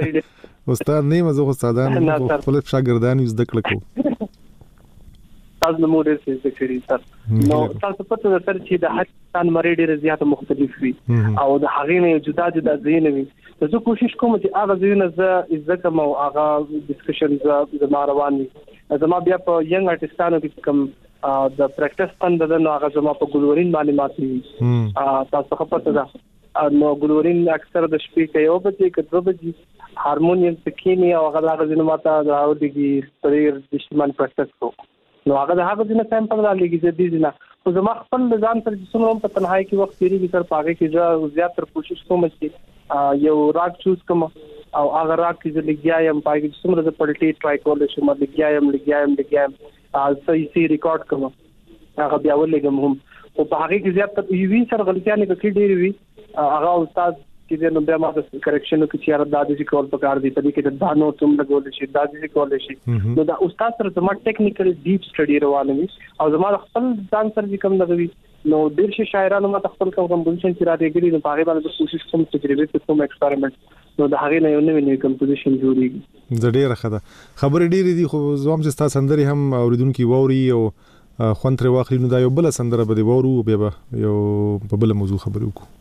استاد نه مزه استادان خپل شاګردان زده کړو تاسو نو ډېر څه کړی سر نو تاسو پته ده چې د هر انسان مری ډېر زیات مختلف وي او د هغه نه جدا جدا ځین وي زه کوشش کوم چې هغه ځین زه عزت کوم او هغه ډسکشن زما روان وي زما بیا په ینګ آرټستانو کې کوم د پریکټس پند د نو هغه زما په ګلورین باندې ماتي تاسو خپته ده نو ګلورین اکثر د شپې کې یو بجې کې 2 بجې هارمونیم سکینی او هغه د ماته راو دیږي ستړي د شمن پریکټس کو نو هغه د سیمپل را لګي د دې نه خو زما خپل ځان تر څومره په تنهایی کې وخت تیری تر پاګه کې زه زیات تر کوشش کوم چې یو راګ چوز کوم او هغه راګ کې لګیایم پاګه څومره د پلټي ټرای کول شم لګیایم صحیح ریکارډ کوم هغه بیا ولګم هم او په هغه کې زیات تر یوې سره غلطیاں نه کوي ډېر وی هغه استاد چې نو بیا ما د کریکشن کې چې دا د کول پکار دي په دې کې دا نو تم لګول شي دا د کول شي نو دا استاد سره زما ټیکنیکل ډیپ سټډي روانه وي او زما خپل ځان سره کوم لګوي نو ډېر شي شاعرانو ما خپل کمپوزیشن چې را دیګري نو هغه باندې کوشش کوم تجربه کوم ایکسپریمنت نو د هغه نه یو نوې کمپوزیشن جوړیږي د ډېر خبرې ډېرې دي خو زوم چې تاسو سندري هم اوریدونکو ووري او خوان تر واخلي نو دا یو بل سندره به دی وورو بیا یو په بل موضوع خبرې وکړو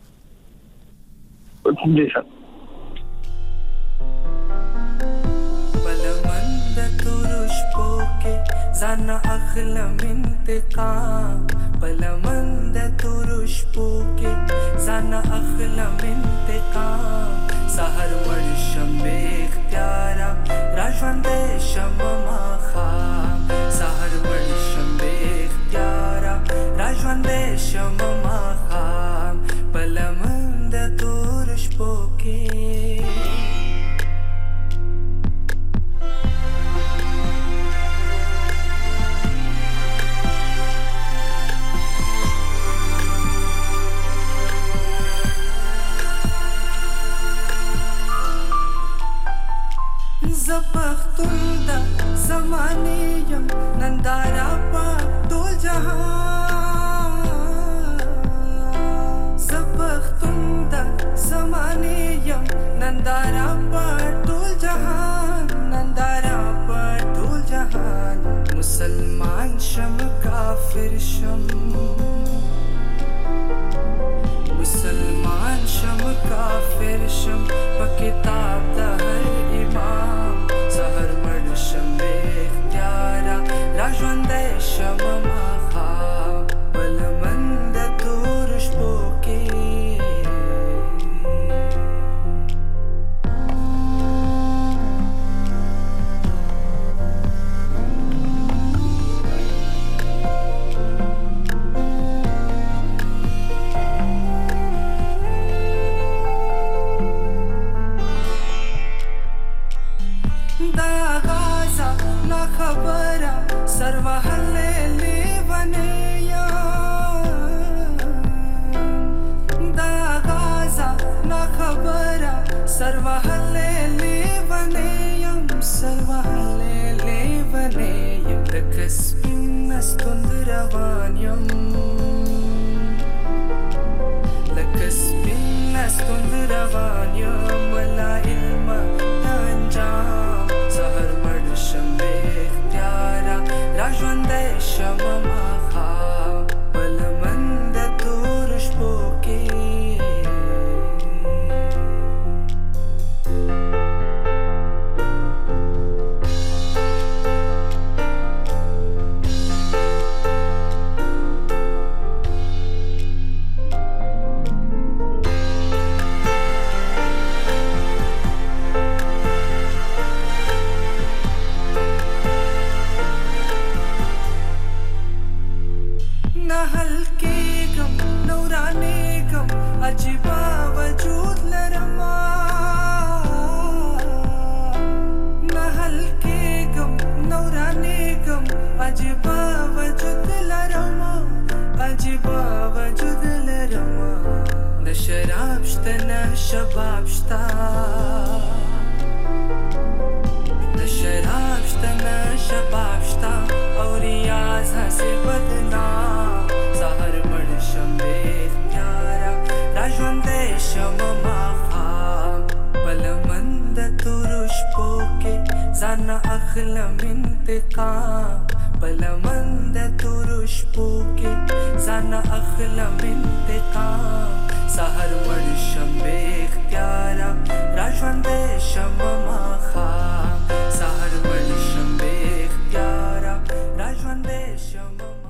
بلمند ترش پوکے زانا اخلم انتقام بلمند ترش پوکے زانا اخلم انتقام سحر ورشم بے اختیارا راجوند شم مخام سحر ورشم بے اختیارا راجوند شم مخام بلمند ترش پوکے زپختون د زمانه یم نندارا په ټول جهان زپختون د زمانه یم نندارا په ټول جهان نندارا په ټول جهان مسلمان شم کافر شم مسلمان شم کافر شم په کتاب د هر امام سحر مړ شم بے اختیارا را ژوندی شم ماښام بل من د تور شپو کې سروحلے لیونے یا دا غازا نا خبرا سروحلے لیونے یم سروحلے لیونے یم لکسپین نستند روان یم لکسپین نستند روان یم ولا علم انجام سهر مړ شم بے اختیارا را ژوندی شم ماښام بل من د تور شپو کې عجیبا وجود لرما نحل کېږم نورانېږم عجیبا وجود لرما عجیبا وجود لرما د شراب شته نه شباب شته د شراب شته نه شباب شته او ریاض هسې بدنام سهر مړ شم بې اختیاره ژوندی شم ماښام بل من د تورو شپو کې ځان اخلم انتقام بل من د تورو شپو کې ځان اخلم انتقام سهر مړ شم بې اختیاره را ژوندی شم ماښام سهر مړ شم بې اختیاره را ژوندی شم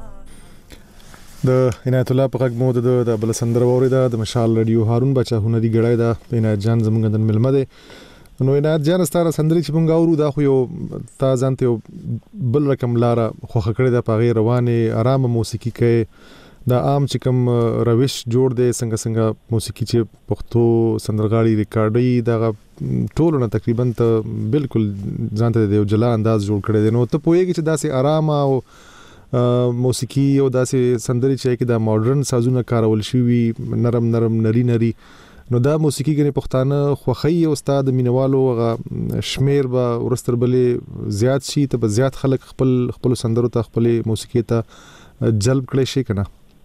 د عنایت الله په غږ مو د بل سندره واورېده د مشال رادیو هارون بچا هنري غړای دا عنایت جان زمونږ د ملمه دی نو عنایت جان ستاره سندري چې مونږ اورو دا خو یو تا ځانته یو بل رقم لاره خوخه کړې ده په غیر روانه آرام موسیقي کې دا عام چې کوم روش جوړ دی څنګه موسیقي چې پښتو سندرغاړي ریکارډي دا ټول نه تقریبا ته بالکل ځانته د یو جلا انداز جوړ کړی دی نو ته پوهیږي چې داسې آرام او موسیقي او داسې سندري چې دا ماډرن سازونه کارول شوی نرم نری نو دا موسیقي غني پښتانه خوخی او استاد مینوالو شمیر به ورستر بلې زیات شي ته زیات خلک خپل سندرو ته خپل موسیقي ته جلب کړي شي کنه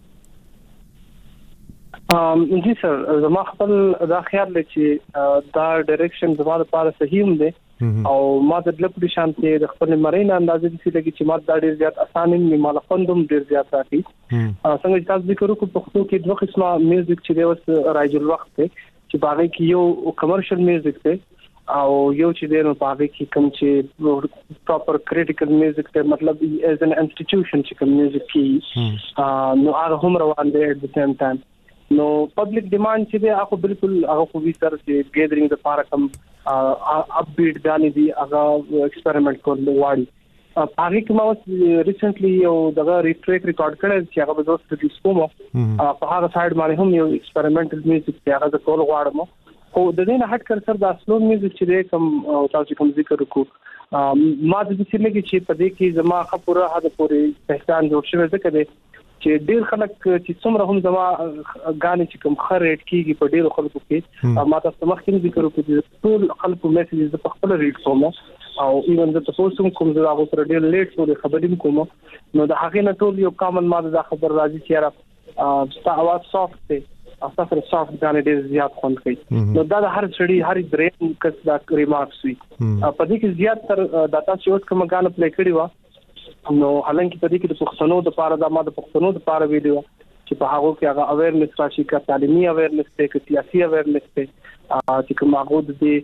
جی سر زما خپل دا خیال دی چې دا ډایرکشن زما لپاره صحیح هم دی او ما د لپاره شانتي د خپل مرین اندازې دي چې چې ما دا ډیر زیات اسانه نه مال خوندم ډیر زیات راځي څنګه چې تاسو ذکر وکړو په خپل کې دوه قسمه میوزیک چې دی وس راځل وخت چې باغې کې یو کمرشل میوزیک دی او یو چې دی نو باغې کې کوم چې پراپر کریټیکل میوزیک دی مطلب ایز ان انسټیټیوشن چې کوم میوزیک کې نو هغه هم روان دی at the same time نو پبلک ډیماند چې دی هغه بالکل هغه خو وی سر چې ګیدرینګ د پاره کوم اپ بیټ غانې دی هغه ایکسپریمنٹ کول واړي هغه کوم ریسنټلی یو دغه ریټریک ریکارډ کړل چې هغه به دوست د سپومو په هغه سایډ باندې هم یو ایکسپریمنټل میوزیک دی هغه کول غواړم خو د دې نه هټ کر سر د اسلو میوزیک چې کوم تاسو کوم ذکر وکړو ما د دې چې لګي چې په دې کې زما خپره هغه پورې پہچان جوړ شوی ځکه چې ډیر خلک چې څومره هم زما غانې چې کوم خریټ کیږي په ډیرو خلکو کې ما تاسو مخکې ذکر وکړ چې ټول خلکو میسجز په خپل ریډ کوم او ایون د تاسو کوم زه هغه سره ډیر لیټ شو خبرې کوم نو د هغه نه ټول یو کامن ما د خبر راځي چې را ستا اواز سافت دی او تاسو سافت غانې ډیر زیات خوند کوي نو دا د هر سړي هر درې کس دا ریمارکس وي په دې کې زیات تر ډاټا چې کوم غانې پلی کړی و نو حالانکه په دې کې د پښتنو د پاره د ماده پښتنو د پاره ویډیو چې په هغه کې هغه اویرنس راشي کا تعلیمي اویرنس ته کې سیاسي اویرنس ته چې کوم هغه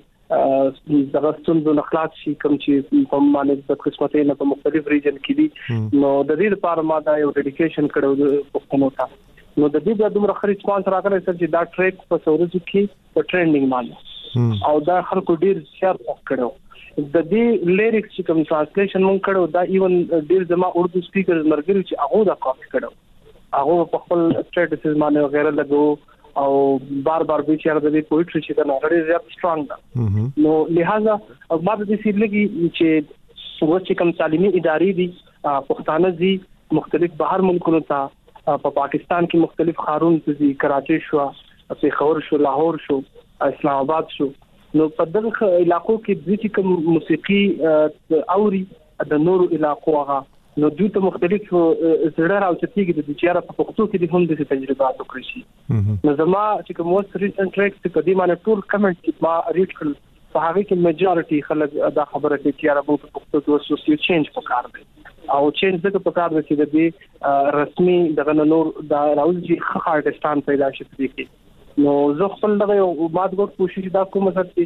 د دغه ستونزو نه خلاص شي کوم چې په باندې د قسمتې نه په مختلف ریجن کې دي نو د دې لپاره ما دا یو ډیډیکیشن کړو د پښتنو ته نو د دې د دومره خري ریسپانس راغلی چې دا ټریک په سورځو کې په ټرینډینګ باندې او دا خلکو ډیر زیات وکړو د دې لیریکس چې کوم ټرانسلیشن مونږ کړو دا ایون ډیر زما اردو سپیکرز مرګري چې هغه دا کاپی کړو هغه په خپل سټیټسز باندې وغیرہ لګو او بار به چې د دې پوئټري چې دا ډیر زیات سترونګ ده نو لہذا ما د دې سیلګي چې وڅ کوم تعلیمي ادارې دي پښتانه دي مختلف بهر ملکونو ته په پاکستان کې مختلف خارون دي کراچي شو پیښور شو لاهور شو اسلام آباد شو نو په دغه علاقو کې د کوم موسیقي اوري د نورو علاقو هغه نو دوی ته مختلف زړه راوچتيږي د چیرې په پښتو کې د هم د تجربات وکړي شي نو زما چې کوم وس ریسنت ټریکس په دې باندې ټول کمنټ چې ما ریډ کړل په هغه کې میجورټي خلک دا خبره کوي چې عربو په پښتو کې وسوسې چینج وکړ دي او چینج دغه په کار چې د دې رسمي دغه نور دا راوځي خخ آرټستان پیدا شي کې نو زه خپل دغه یو مادګور کوشش دا کوم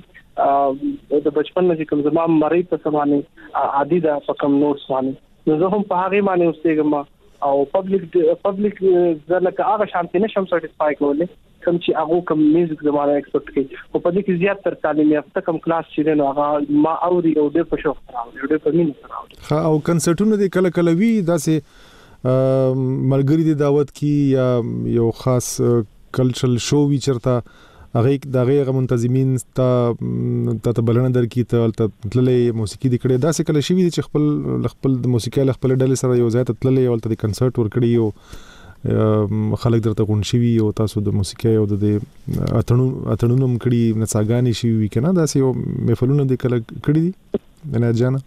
چې د بچپن نه کوم زما مری په سمانه عادي دا په کم نوټس باندې نو زه هم په هغه باندې اوسېږم او پبلک ځکه هغه شانتي نشم سټیسفای کولای کوم چې هغه کوم میوزیک زماره ایکسپورت کوي او په دې کې زیات تر تعلیم یافته کوم کلاس چې نو هغه ما اوري او د په شوق راوړي او د په مینه راوړي او کنسرټونه د کله کله وی داسې ملګری د دعوت کی یا یو خاص کلچرل شو وی چرته هغه دغه منتظمین ته بلنه درکې ته تللې موسیقي د کړه داسې کله شي چې خپل د موسیقي خپل ډلې سره یو ځای ته تللې او ته کنسرت ورکړي او خلک درته غون شي او تاسو د موسیقي او د اتڼونو مکړي نڅاګانی شي وی کنه داسې یو محفلونه د کله کړي دي نه جانا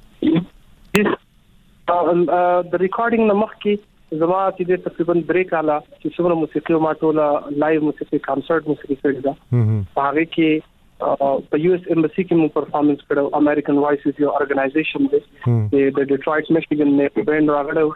د ریکارډینګ نه مخکې زما چې د تقریبا بریک اعلی چې څومره موسیقي او ماټولا لایو موسیقي کنسرت موسیقي کړی دا هغه کې په یو اس ایمبسی کې مو پرفارمنس کړو امریکن وایسز یو ارګنایزیشن دی د ډیټرویټ میشیګن نه بینډ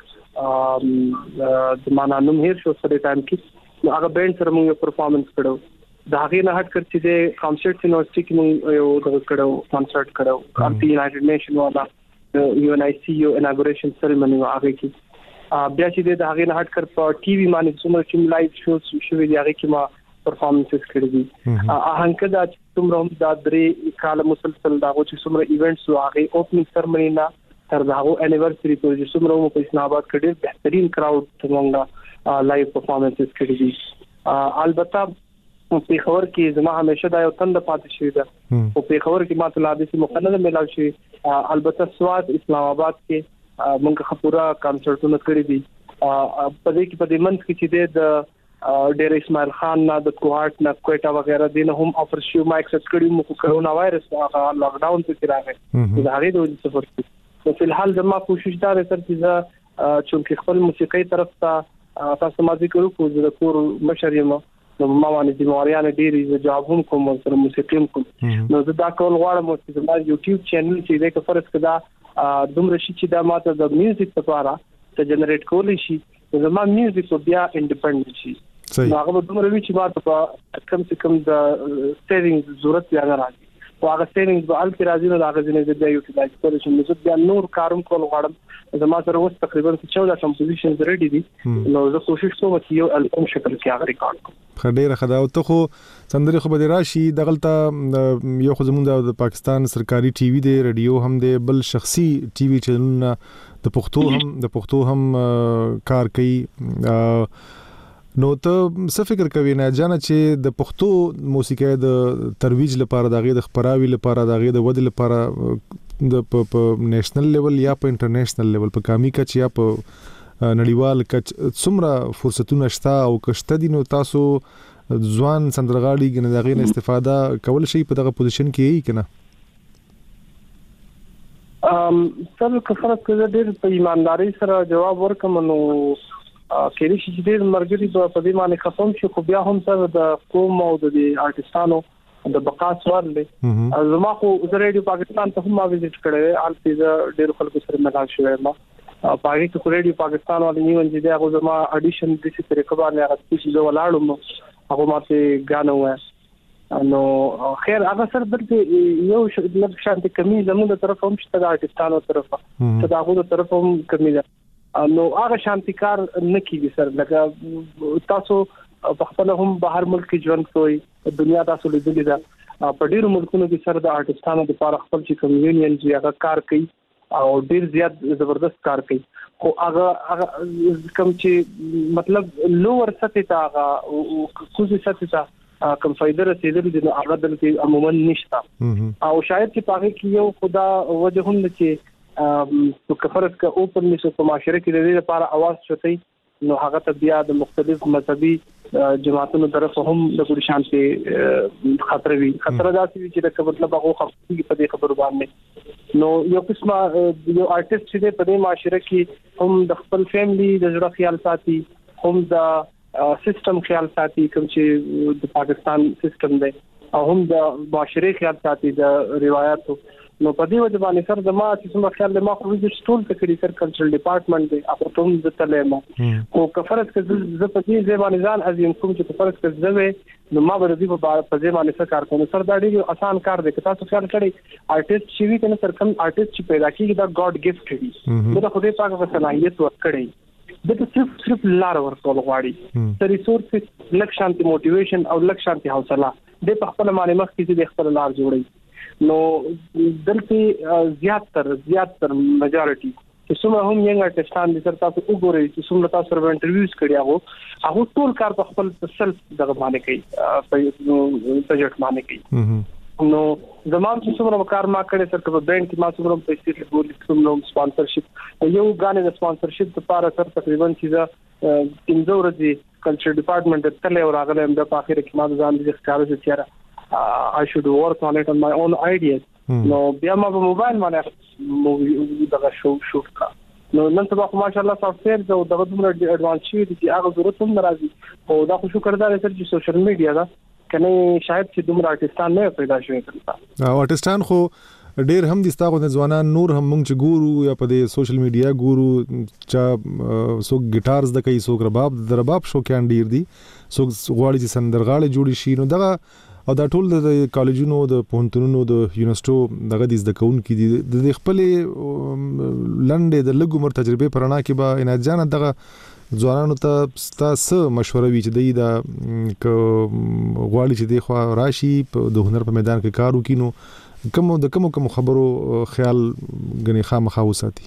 راغړو د مانانم هیر شو سره ټایم کې هغه بینډ سره مو پرفارمنس کړو دا هغه نه هټ کړ چې د کانسرت یونیورسيټي کې مو یو دغه کړو کنسرت کړو کانټي یونایټډ نیشن والا یو ان آی سی یو اناګوریشن سریمونی هغه کې بیا چې د هغه نه هټ کر په ټي وي باندې څومره چې لایو شو شوې دی هغه کې ما پرفارمنسز کړې دي هغه دا څومره دا درې کال مسلسل دا چې څومره ایونټس هغه اوپننګ سرمنی نه تر دا هغه انیورسری پورې چې څومره په اسلام آباد کې ډېر بهترین کراود څنګه لایو پرفارمنسز کړې دي البته په خبر کې زما همیشه دا یو تند پاتې شوی ده او په خبر کې ما ته لا دې مقننه ملاوي شي البته سواد اسلام آباد کې مونږه خپورا کنسرټونه کړی دي په دې کې په دې منځ کې چې د ډیر اسماعیل خان نه د کوهارت نه کوټا وغیرہ دین هم افر شو ما ایکسپټ کړی مو کورونا وایرس هغه لاک ډاون ته راغی دا هغه د سفر په فلحال زما کوشش دا لري چې چې خپل موسیقي طرف ته تاسو ما ذکر وکړو د کور مشریم نو ما باندې د موریان ډیری جواب هم کوم سره موسیقي کوم نو دا کول غواړم چې زما یوټیوب چینل چې د کفرس کدا دومره شي چې دا ماته د میوزیک لپاره ته جنریټ کولی شي زما میوزیک بیا انډیپندنت شي هغه دومره وی چې ماته کم څه کم د سیوینګ ضرورت یا راځي او هغه سیوینګ به ال کې راځي نو هغه ځنه د یوټیلایز کول شي نو بیا نور کاروم کول غواړم زما سره اوس تقریبا 14 کمپوزیشنز ریډي دي نو زه کوشش کوم چې یو البوم شکل کې هغه ریکارډ کړم خډيره خدا او ته خو سندري خو به راشي دغلطه یو خو زمونږ د پاکستان سرکاري ټي وي دی رادیو هم دی بل شخصي ټي وي چینلونه د پښتو هم کار کوي نو ته څه فکر کوي نه جانه چې د پښتو موسیقي د ترویج لپاره دغه د خبراوي لپاره دغه د ود لپاره د په نېشنل لیول یا په انټرنیشنل لیول په کامی کا چې یا په نړیوال کچ څومره فرصتونه شته او کشته دي نو تاسو ځوان سندرغاړي ګنې دغه نه استفاده کول شي په دغه پوزیشن کې یې کنه سر کفرت کې ډېر په ایمانداري سره جواب ورکوم نو کېږي چې ډېر مرګري په دې باندې خپم شي خو بیا هم سره د قوم او د آرټستانو د بقا سوال دی زما خو د ریډیو پاکستان ته هم ما وزټ کړی آلته ډېر خلکو سره ملاقات شوی ما پاره کې ریډیو پاکستان والا نیون چې دا زما اډیشن د څه طریقه باندې هغه چې زه ولاړم هغه ماته غانو نو خیر هغه سره د یو لږ شانتي کمی زموږ طرف هم شته د آرټستانو طرفه ته دا غوډه طرف هم کمی ده نو هغه شانتي کار نه کیږي سر لکه تاسو په خپل هم بهر ملک کې ژوند کوي دنیا تاسو لیدلې ده په ډیرو ملکونو کې سره د آرټستانو لپاره خپل چې کمیونین چې هغه کار کوي او ډیر زیات زبردست کار کوي خو هغه کوم چې مطلب لوور سطح ته هغه کوزي سطح ته کوم فائدہ رسیدل دي هغه دلته عموما نشته او شاید چې پاره کې یو خدا وجه هم چې په کفرت کا اوپن نشو په معاشره کې د دې لپاره आवाज چوتي نو هغه ته بیا د مختلف مذهبي جماعتونو طرف هم د ګډ شانتي خطر داسي چې د مطلب هغه خپل په دې خبرو باندې نو یو قسمه یو آرټیست چې په دې معاشره کې هم د خپل فیملی د جوړ خیال ساتي هم د سیستم خیال ساتي کوم چې د پاکستان سیستم دی او هم د معاشري خیال ساتي د روایتو نو په دې وجه باندې سر د ما چې څنګه خیال د ما خو ویډیو سټول ته کړی سر کلچرل ډپارټمنټ دی اپ ټوم د تلم او کفرت کې ز په دې ځواني ځان ازیم کوم چې کفرت کې زوي نو ما به دې په دې باندې څه کار کوم سر دا ډېر آسان کار دی که تاسو خیال کړئ آرټیست چې وی کنه سر کوم آرټیست چې پیدا کیږي دا ګاډ گیفت دی دا خدای پاک په صلاحیت ورکړي دغه صرف لار ورکول غواړي د ریسورس لک شانتي موټیویشن او لک شانتي حوصله د په خپل معنی مخ کې د خپل لار جوړي نو دلته زیاتره میجارټي چې څومره هم ینګ آرټستان د سر تاسو وګورئ چې څومره تاسو سره انټرویوز کړی هغه ټول کار په خپل سلف دغه باندې کوي په بجټ باندې کوي نو زموږ چې څومره کار ما کړی سر په بینک کې ما څومره پیسې لګولې څومره سپانسرشپ یو غانې د سپانسرشپ لپاره سر تقریبا چې 3 ورځې کلچر ډپارټمنټ ته تللی او راغلی د په اخر کې ما ځان د ښکارو چې I should work on it on my own ideas. نو بیا ما په موبایل باندې مووی دغه شوټ کا نو نن سبا ماشاءالله سافټویر دا دغه دومره اډوانس شي چې هغه ضرورت هم ناراضي او دا خو شکر دا لري چې سوشل میډیا دا کنه شاید چې دومره آرټستان نه پیدا شوی کړه او آرټستان خو ډیر هم دي ستاسو د ځوانان نور هم موږ چې ګورو یا په دې سوشل میډیا ګورو چې څوک ګټارز د کوي څوک رباب شوکیان ډیر دي څوک غواړي چې سندرغاړي جوړي شي نو دغه او دا ټول د کالجونو د پونتونونو د یونیورسيټو دغه د ذکون کې د خپل لنډه د لګو مر تجربه پرانا کې با عنایت جان دغه ځوانانو ته تاسو مشوره وی چې د غواړي چې د خو راشي د هنر په میدان کې کار وکړي کوم خبرو خیال غني خامخا وساتي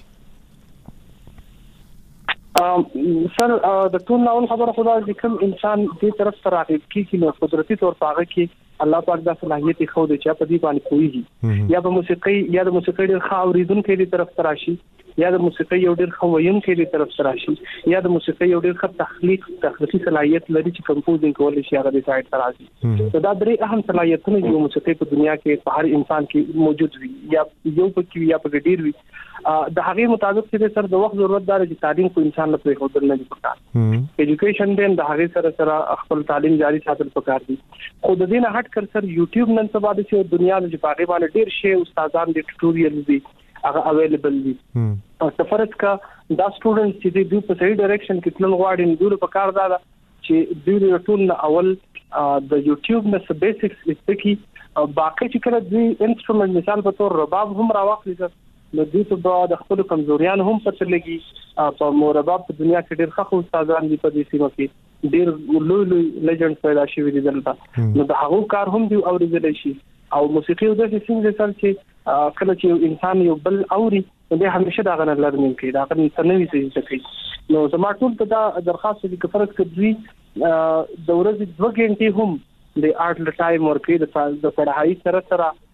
سر د ټول ناول خبره خدای دې کوم انسان دې طرف ته راغی کی نو قدرتي تور پاغه کې الله پاک دا صلاحیت خو دې چې په دې باندې کوي یا په موسیقي یا د موسیقي ډېر خاوريدون کې دې طرف ته راشي یا د موسیقي یو ډېر خویم کې دې طرف ته راشي یا د موسیقي یو ډېر ښه تخلیقي صلاحیت لري چې کمپوزینګ کول شي هغه دې سایت ته راځي دا درې اهم صلاحیتونه چې موسیقي په دنیا کې په هر انسان کې موجود وي یا یو پکې یا په ډېر وي د هغه مطابق چې سر د وخت ضرورت دار چې تعلیم کو انسان لپاره خودل نه پکار ایجوکیشن دې د هغه سره خپل تعلیم جاری ساتل پکار دي خود دې نه هټ کر سر یوټیوب نن سبا د دنیا د باغې باندې ډېر شی استادان د ټیوټوریالز دي هغه اویلیبل دي او سفرت کا دا سټوډنټس چې دوی په صحیح ډایرکشن کې تلل غواړي دوی په کار دا چې دوی ټول اول د یوټیوب نه بیسکس استکی او باقي چې کله دوی انسټرومنټ مثال په تور رباب هم راوخلي نو دوی ته د خپل کمزوریان هم پته لګي په مرباب په دنیا کې ډېر ښه استادان دي په دې سیمه کې ډېر لوی لیجنډ پیدا شوي دي دلته نو د هغه کار هم دی اوریدل شي او موسیقي د څه څه چې کله چې انسان یو بل اوري نو همیشه دا غنه لرنینګ کوي دا غنه نوې څه کوي نو زما ټول ته دا درخواست دي چې فرض کړئ د ورځې 2 غنټې هم د آرټ له ټایم ورکې د پڑھائی سره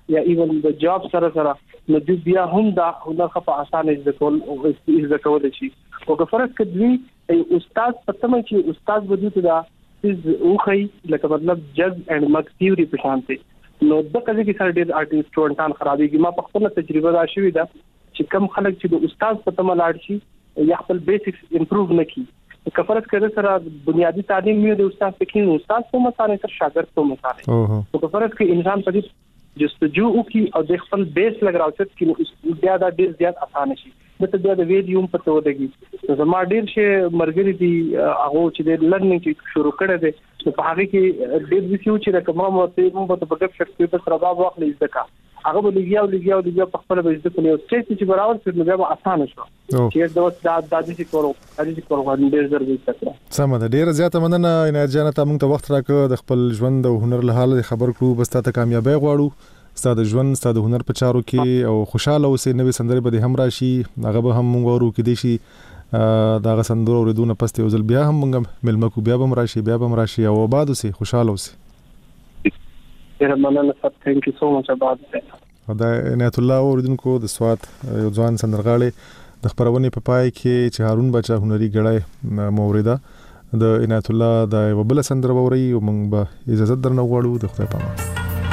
یا ایون د جاب سره نو د بیا هم دا هغه په اسانه د کول شي او که فرض کړي استاد پتمه چې استاد وجود دا او خي لکه مطلب جج اند مک تھیوري په شانته نو د کله کې سره ډېر آرټیست سټوډنټان خرابېږي. ما په خپل تجربه دا شوې ده چې کم خلک چې د استاد پتمه لاړ شي یا خپل بیسکس امپروو نکړي که فرض کړي سره بنیادی تعلیم یې د استاد پکې استاد په مسانه سره شاګرد په مسانه او که فرض کړي انسان په دې جستجو وکي او د خپل بیس لګراوچت کې بیا دا ډیر زیات اسانه شي د بیا د ویډیوم په تو دګي زما ډیر شي مرګري دي هغه چې د لرنینګ چې شروع کړي دي په هغه کې ډیر ویسیو چې د کومه مو په بګپ شکل په سره باب واخلې ځکه هغه لګیاو په خپل به ځکه نو چې براول چې نو بیا اسانه شو چې دا د دې کورو ډیر ضروري تکړه. سم ده ډیر زیاته مننه عنایت جان ته موږ ته وخت راکړ د خپل ژوند او هنر له حاله خبر کړو بس ته کامیابی غواړو ستاسو ژوند ستاسو هنر په چارو کې او خوشاله اوسئ. نوې سندرې به هم راشي هغه به هم موږ ورو کې دي شي دا سندرو اوریدونه پسته وزل بیا هم موږ ملمکو بیا هم راشي او آباد اوسئ خوشاله اوسئ. ډیر مننه سر ثانک یو سو مچ آباد. دا عنایت الله اوریدونکو د سوات یو ځوان سندرغاړي د خبرونې په پای کې چې هارون بچا هنري غړای موریدا د عنایت الله د وبله سندره ووري او موږ به اجازه درنه غواړو د خدای پامه.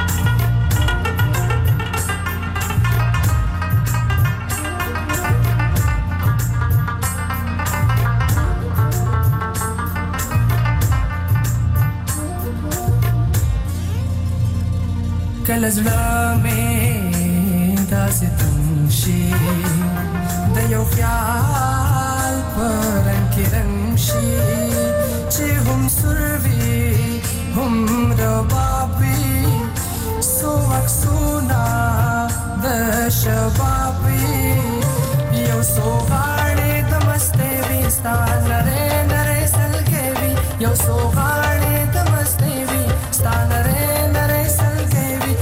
کله زړه مې داسې تم شي د یو خیال پر رنګ کې رنګ شي چې هم سور وي هم رباب وي سو عکسونه د شباب وي یو سو غاړې د مستۍ وي ستا نرۍ نرۍ سلګۍ وي یو سو غاړې د مستۍ وي ستا نرۍ نرۍ سلګۍ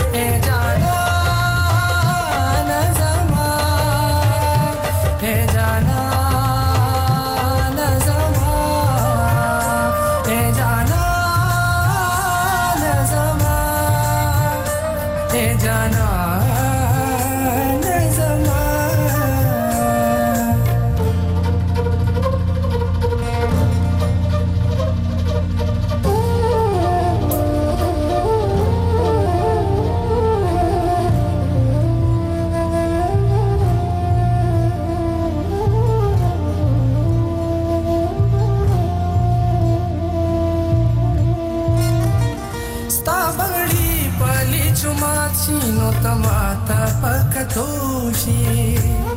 no tamata pakatoshi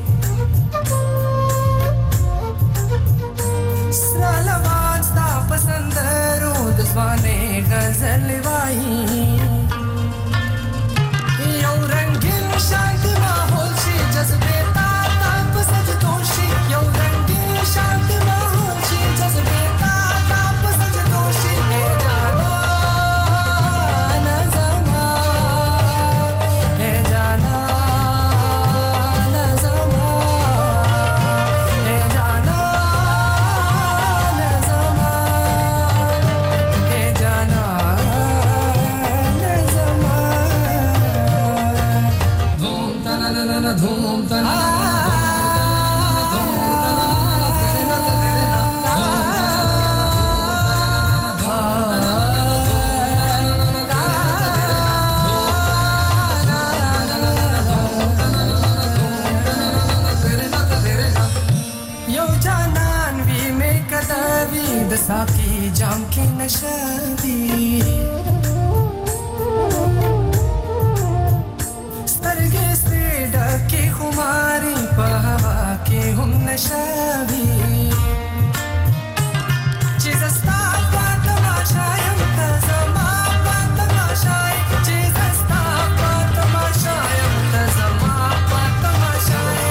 Salavat sta pasandaru dazwane ghazal wahi Yo rangin shanti mahol shi jazbe ta pasajdoshi Yo rangin shanti mahol shi jazbe ta pasajdoshi साकी जाम की नशदी सरगे से ढके खुमारी पहवा के हम नशदी चीज़स्ता बात माशायम तज़मा बात माशाय चीज़स्ता बात माशायम तज़मा बात माशाय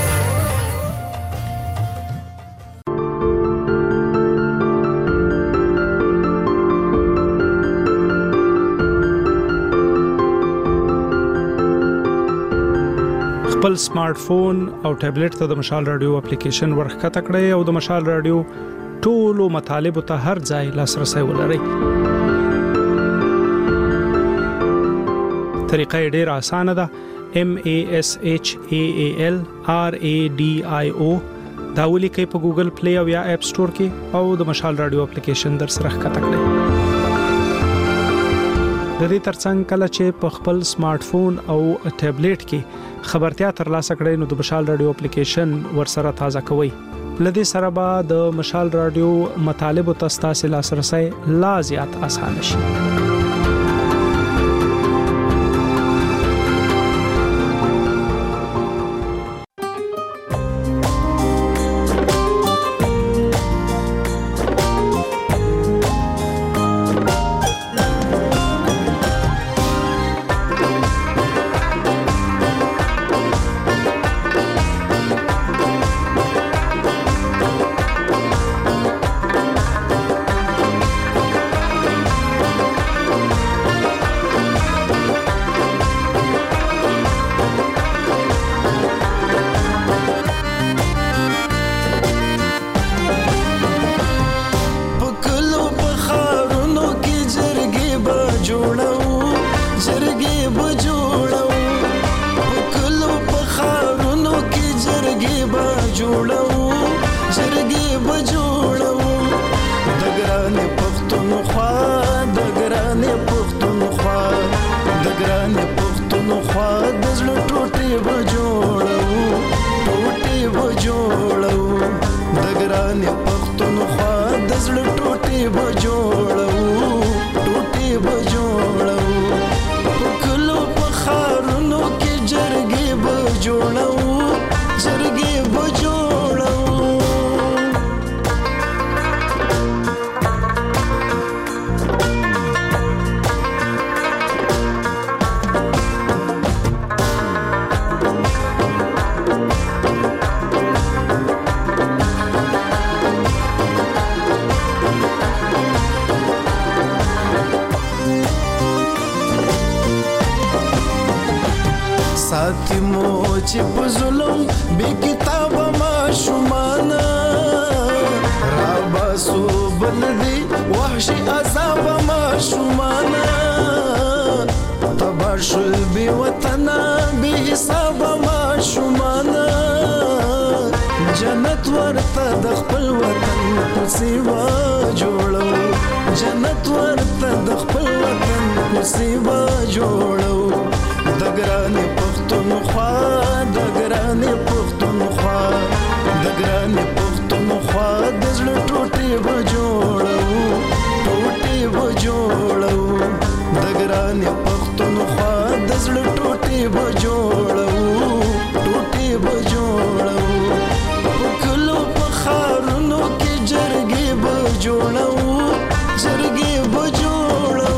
خپل سمارټ فون او ټابلیټ ته د مشال رادیو اپلیکیشن ورخکته کړئ او د مشال رادیو ټولو مطالب ته هر ځای لاسرسي ولرئ طریقه ډیره اسانه ده MASHAALRADIO دا ولیکئ په ګوګل پلی او یا اپ سٹور کې او د مشال رادیو اپلیکیشن در سره ښکته کړئ. د دې ترڅنګ کله چې په خپل سمارټ فون او ټابلیټ کې خبرتیا ترلاسه کړئ نو د مشال رادیو اپلیکیشن ورسره تازه کوئ. لدې سره به د مشال رادیو مطالب او تاسو لاسرسي لا زیات آسان شي. چې په ظلم بې کتابه ماشومانه راباسو بلدي وحشي عذابه ماشومانه تبا شل بې وطنه بې حسابه ماشومانه جنت ورته د خپل وطن کوڅې به جوړو جنت ورته د خپل وطن کوڅې به جوړو د ګرانې پښتونخوا د ګرانې پښتونخوا د ګرانې پښتونخوا د زړه ټوټې به جوړو ټوټې به جوړو د ګرانې پښتونخوا د زړه ټوټې به جوړو ټوټې به جوړو په کلو په ښارونو کې جرګې به جوړو جرګې به جوړو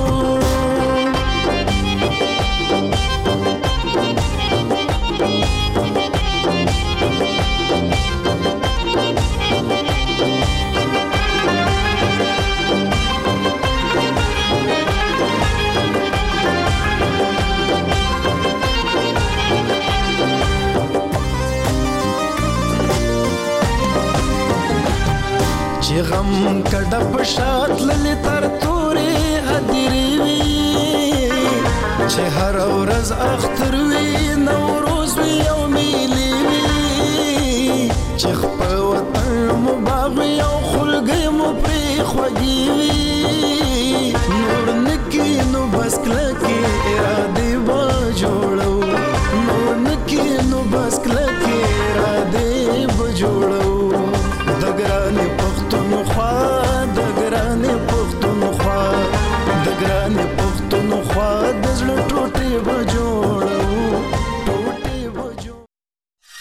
چې غم کډه په شات للی تر تورې هدیرې وي چې هر ورځ اختر وي نوروز وي او می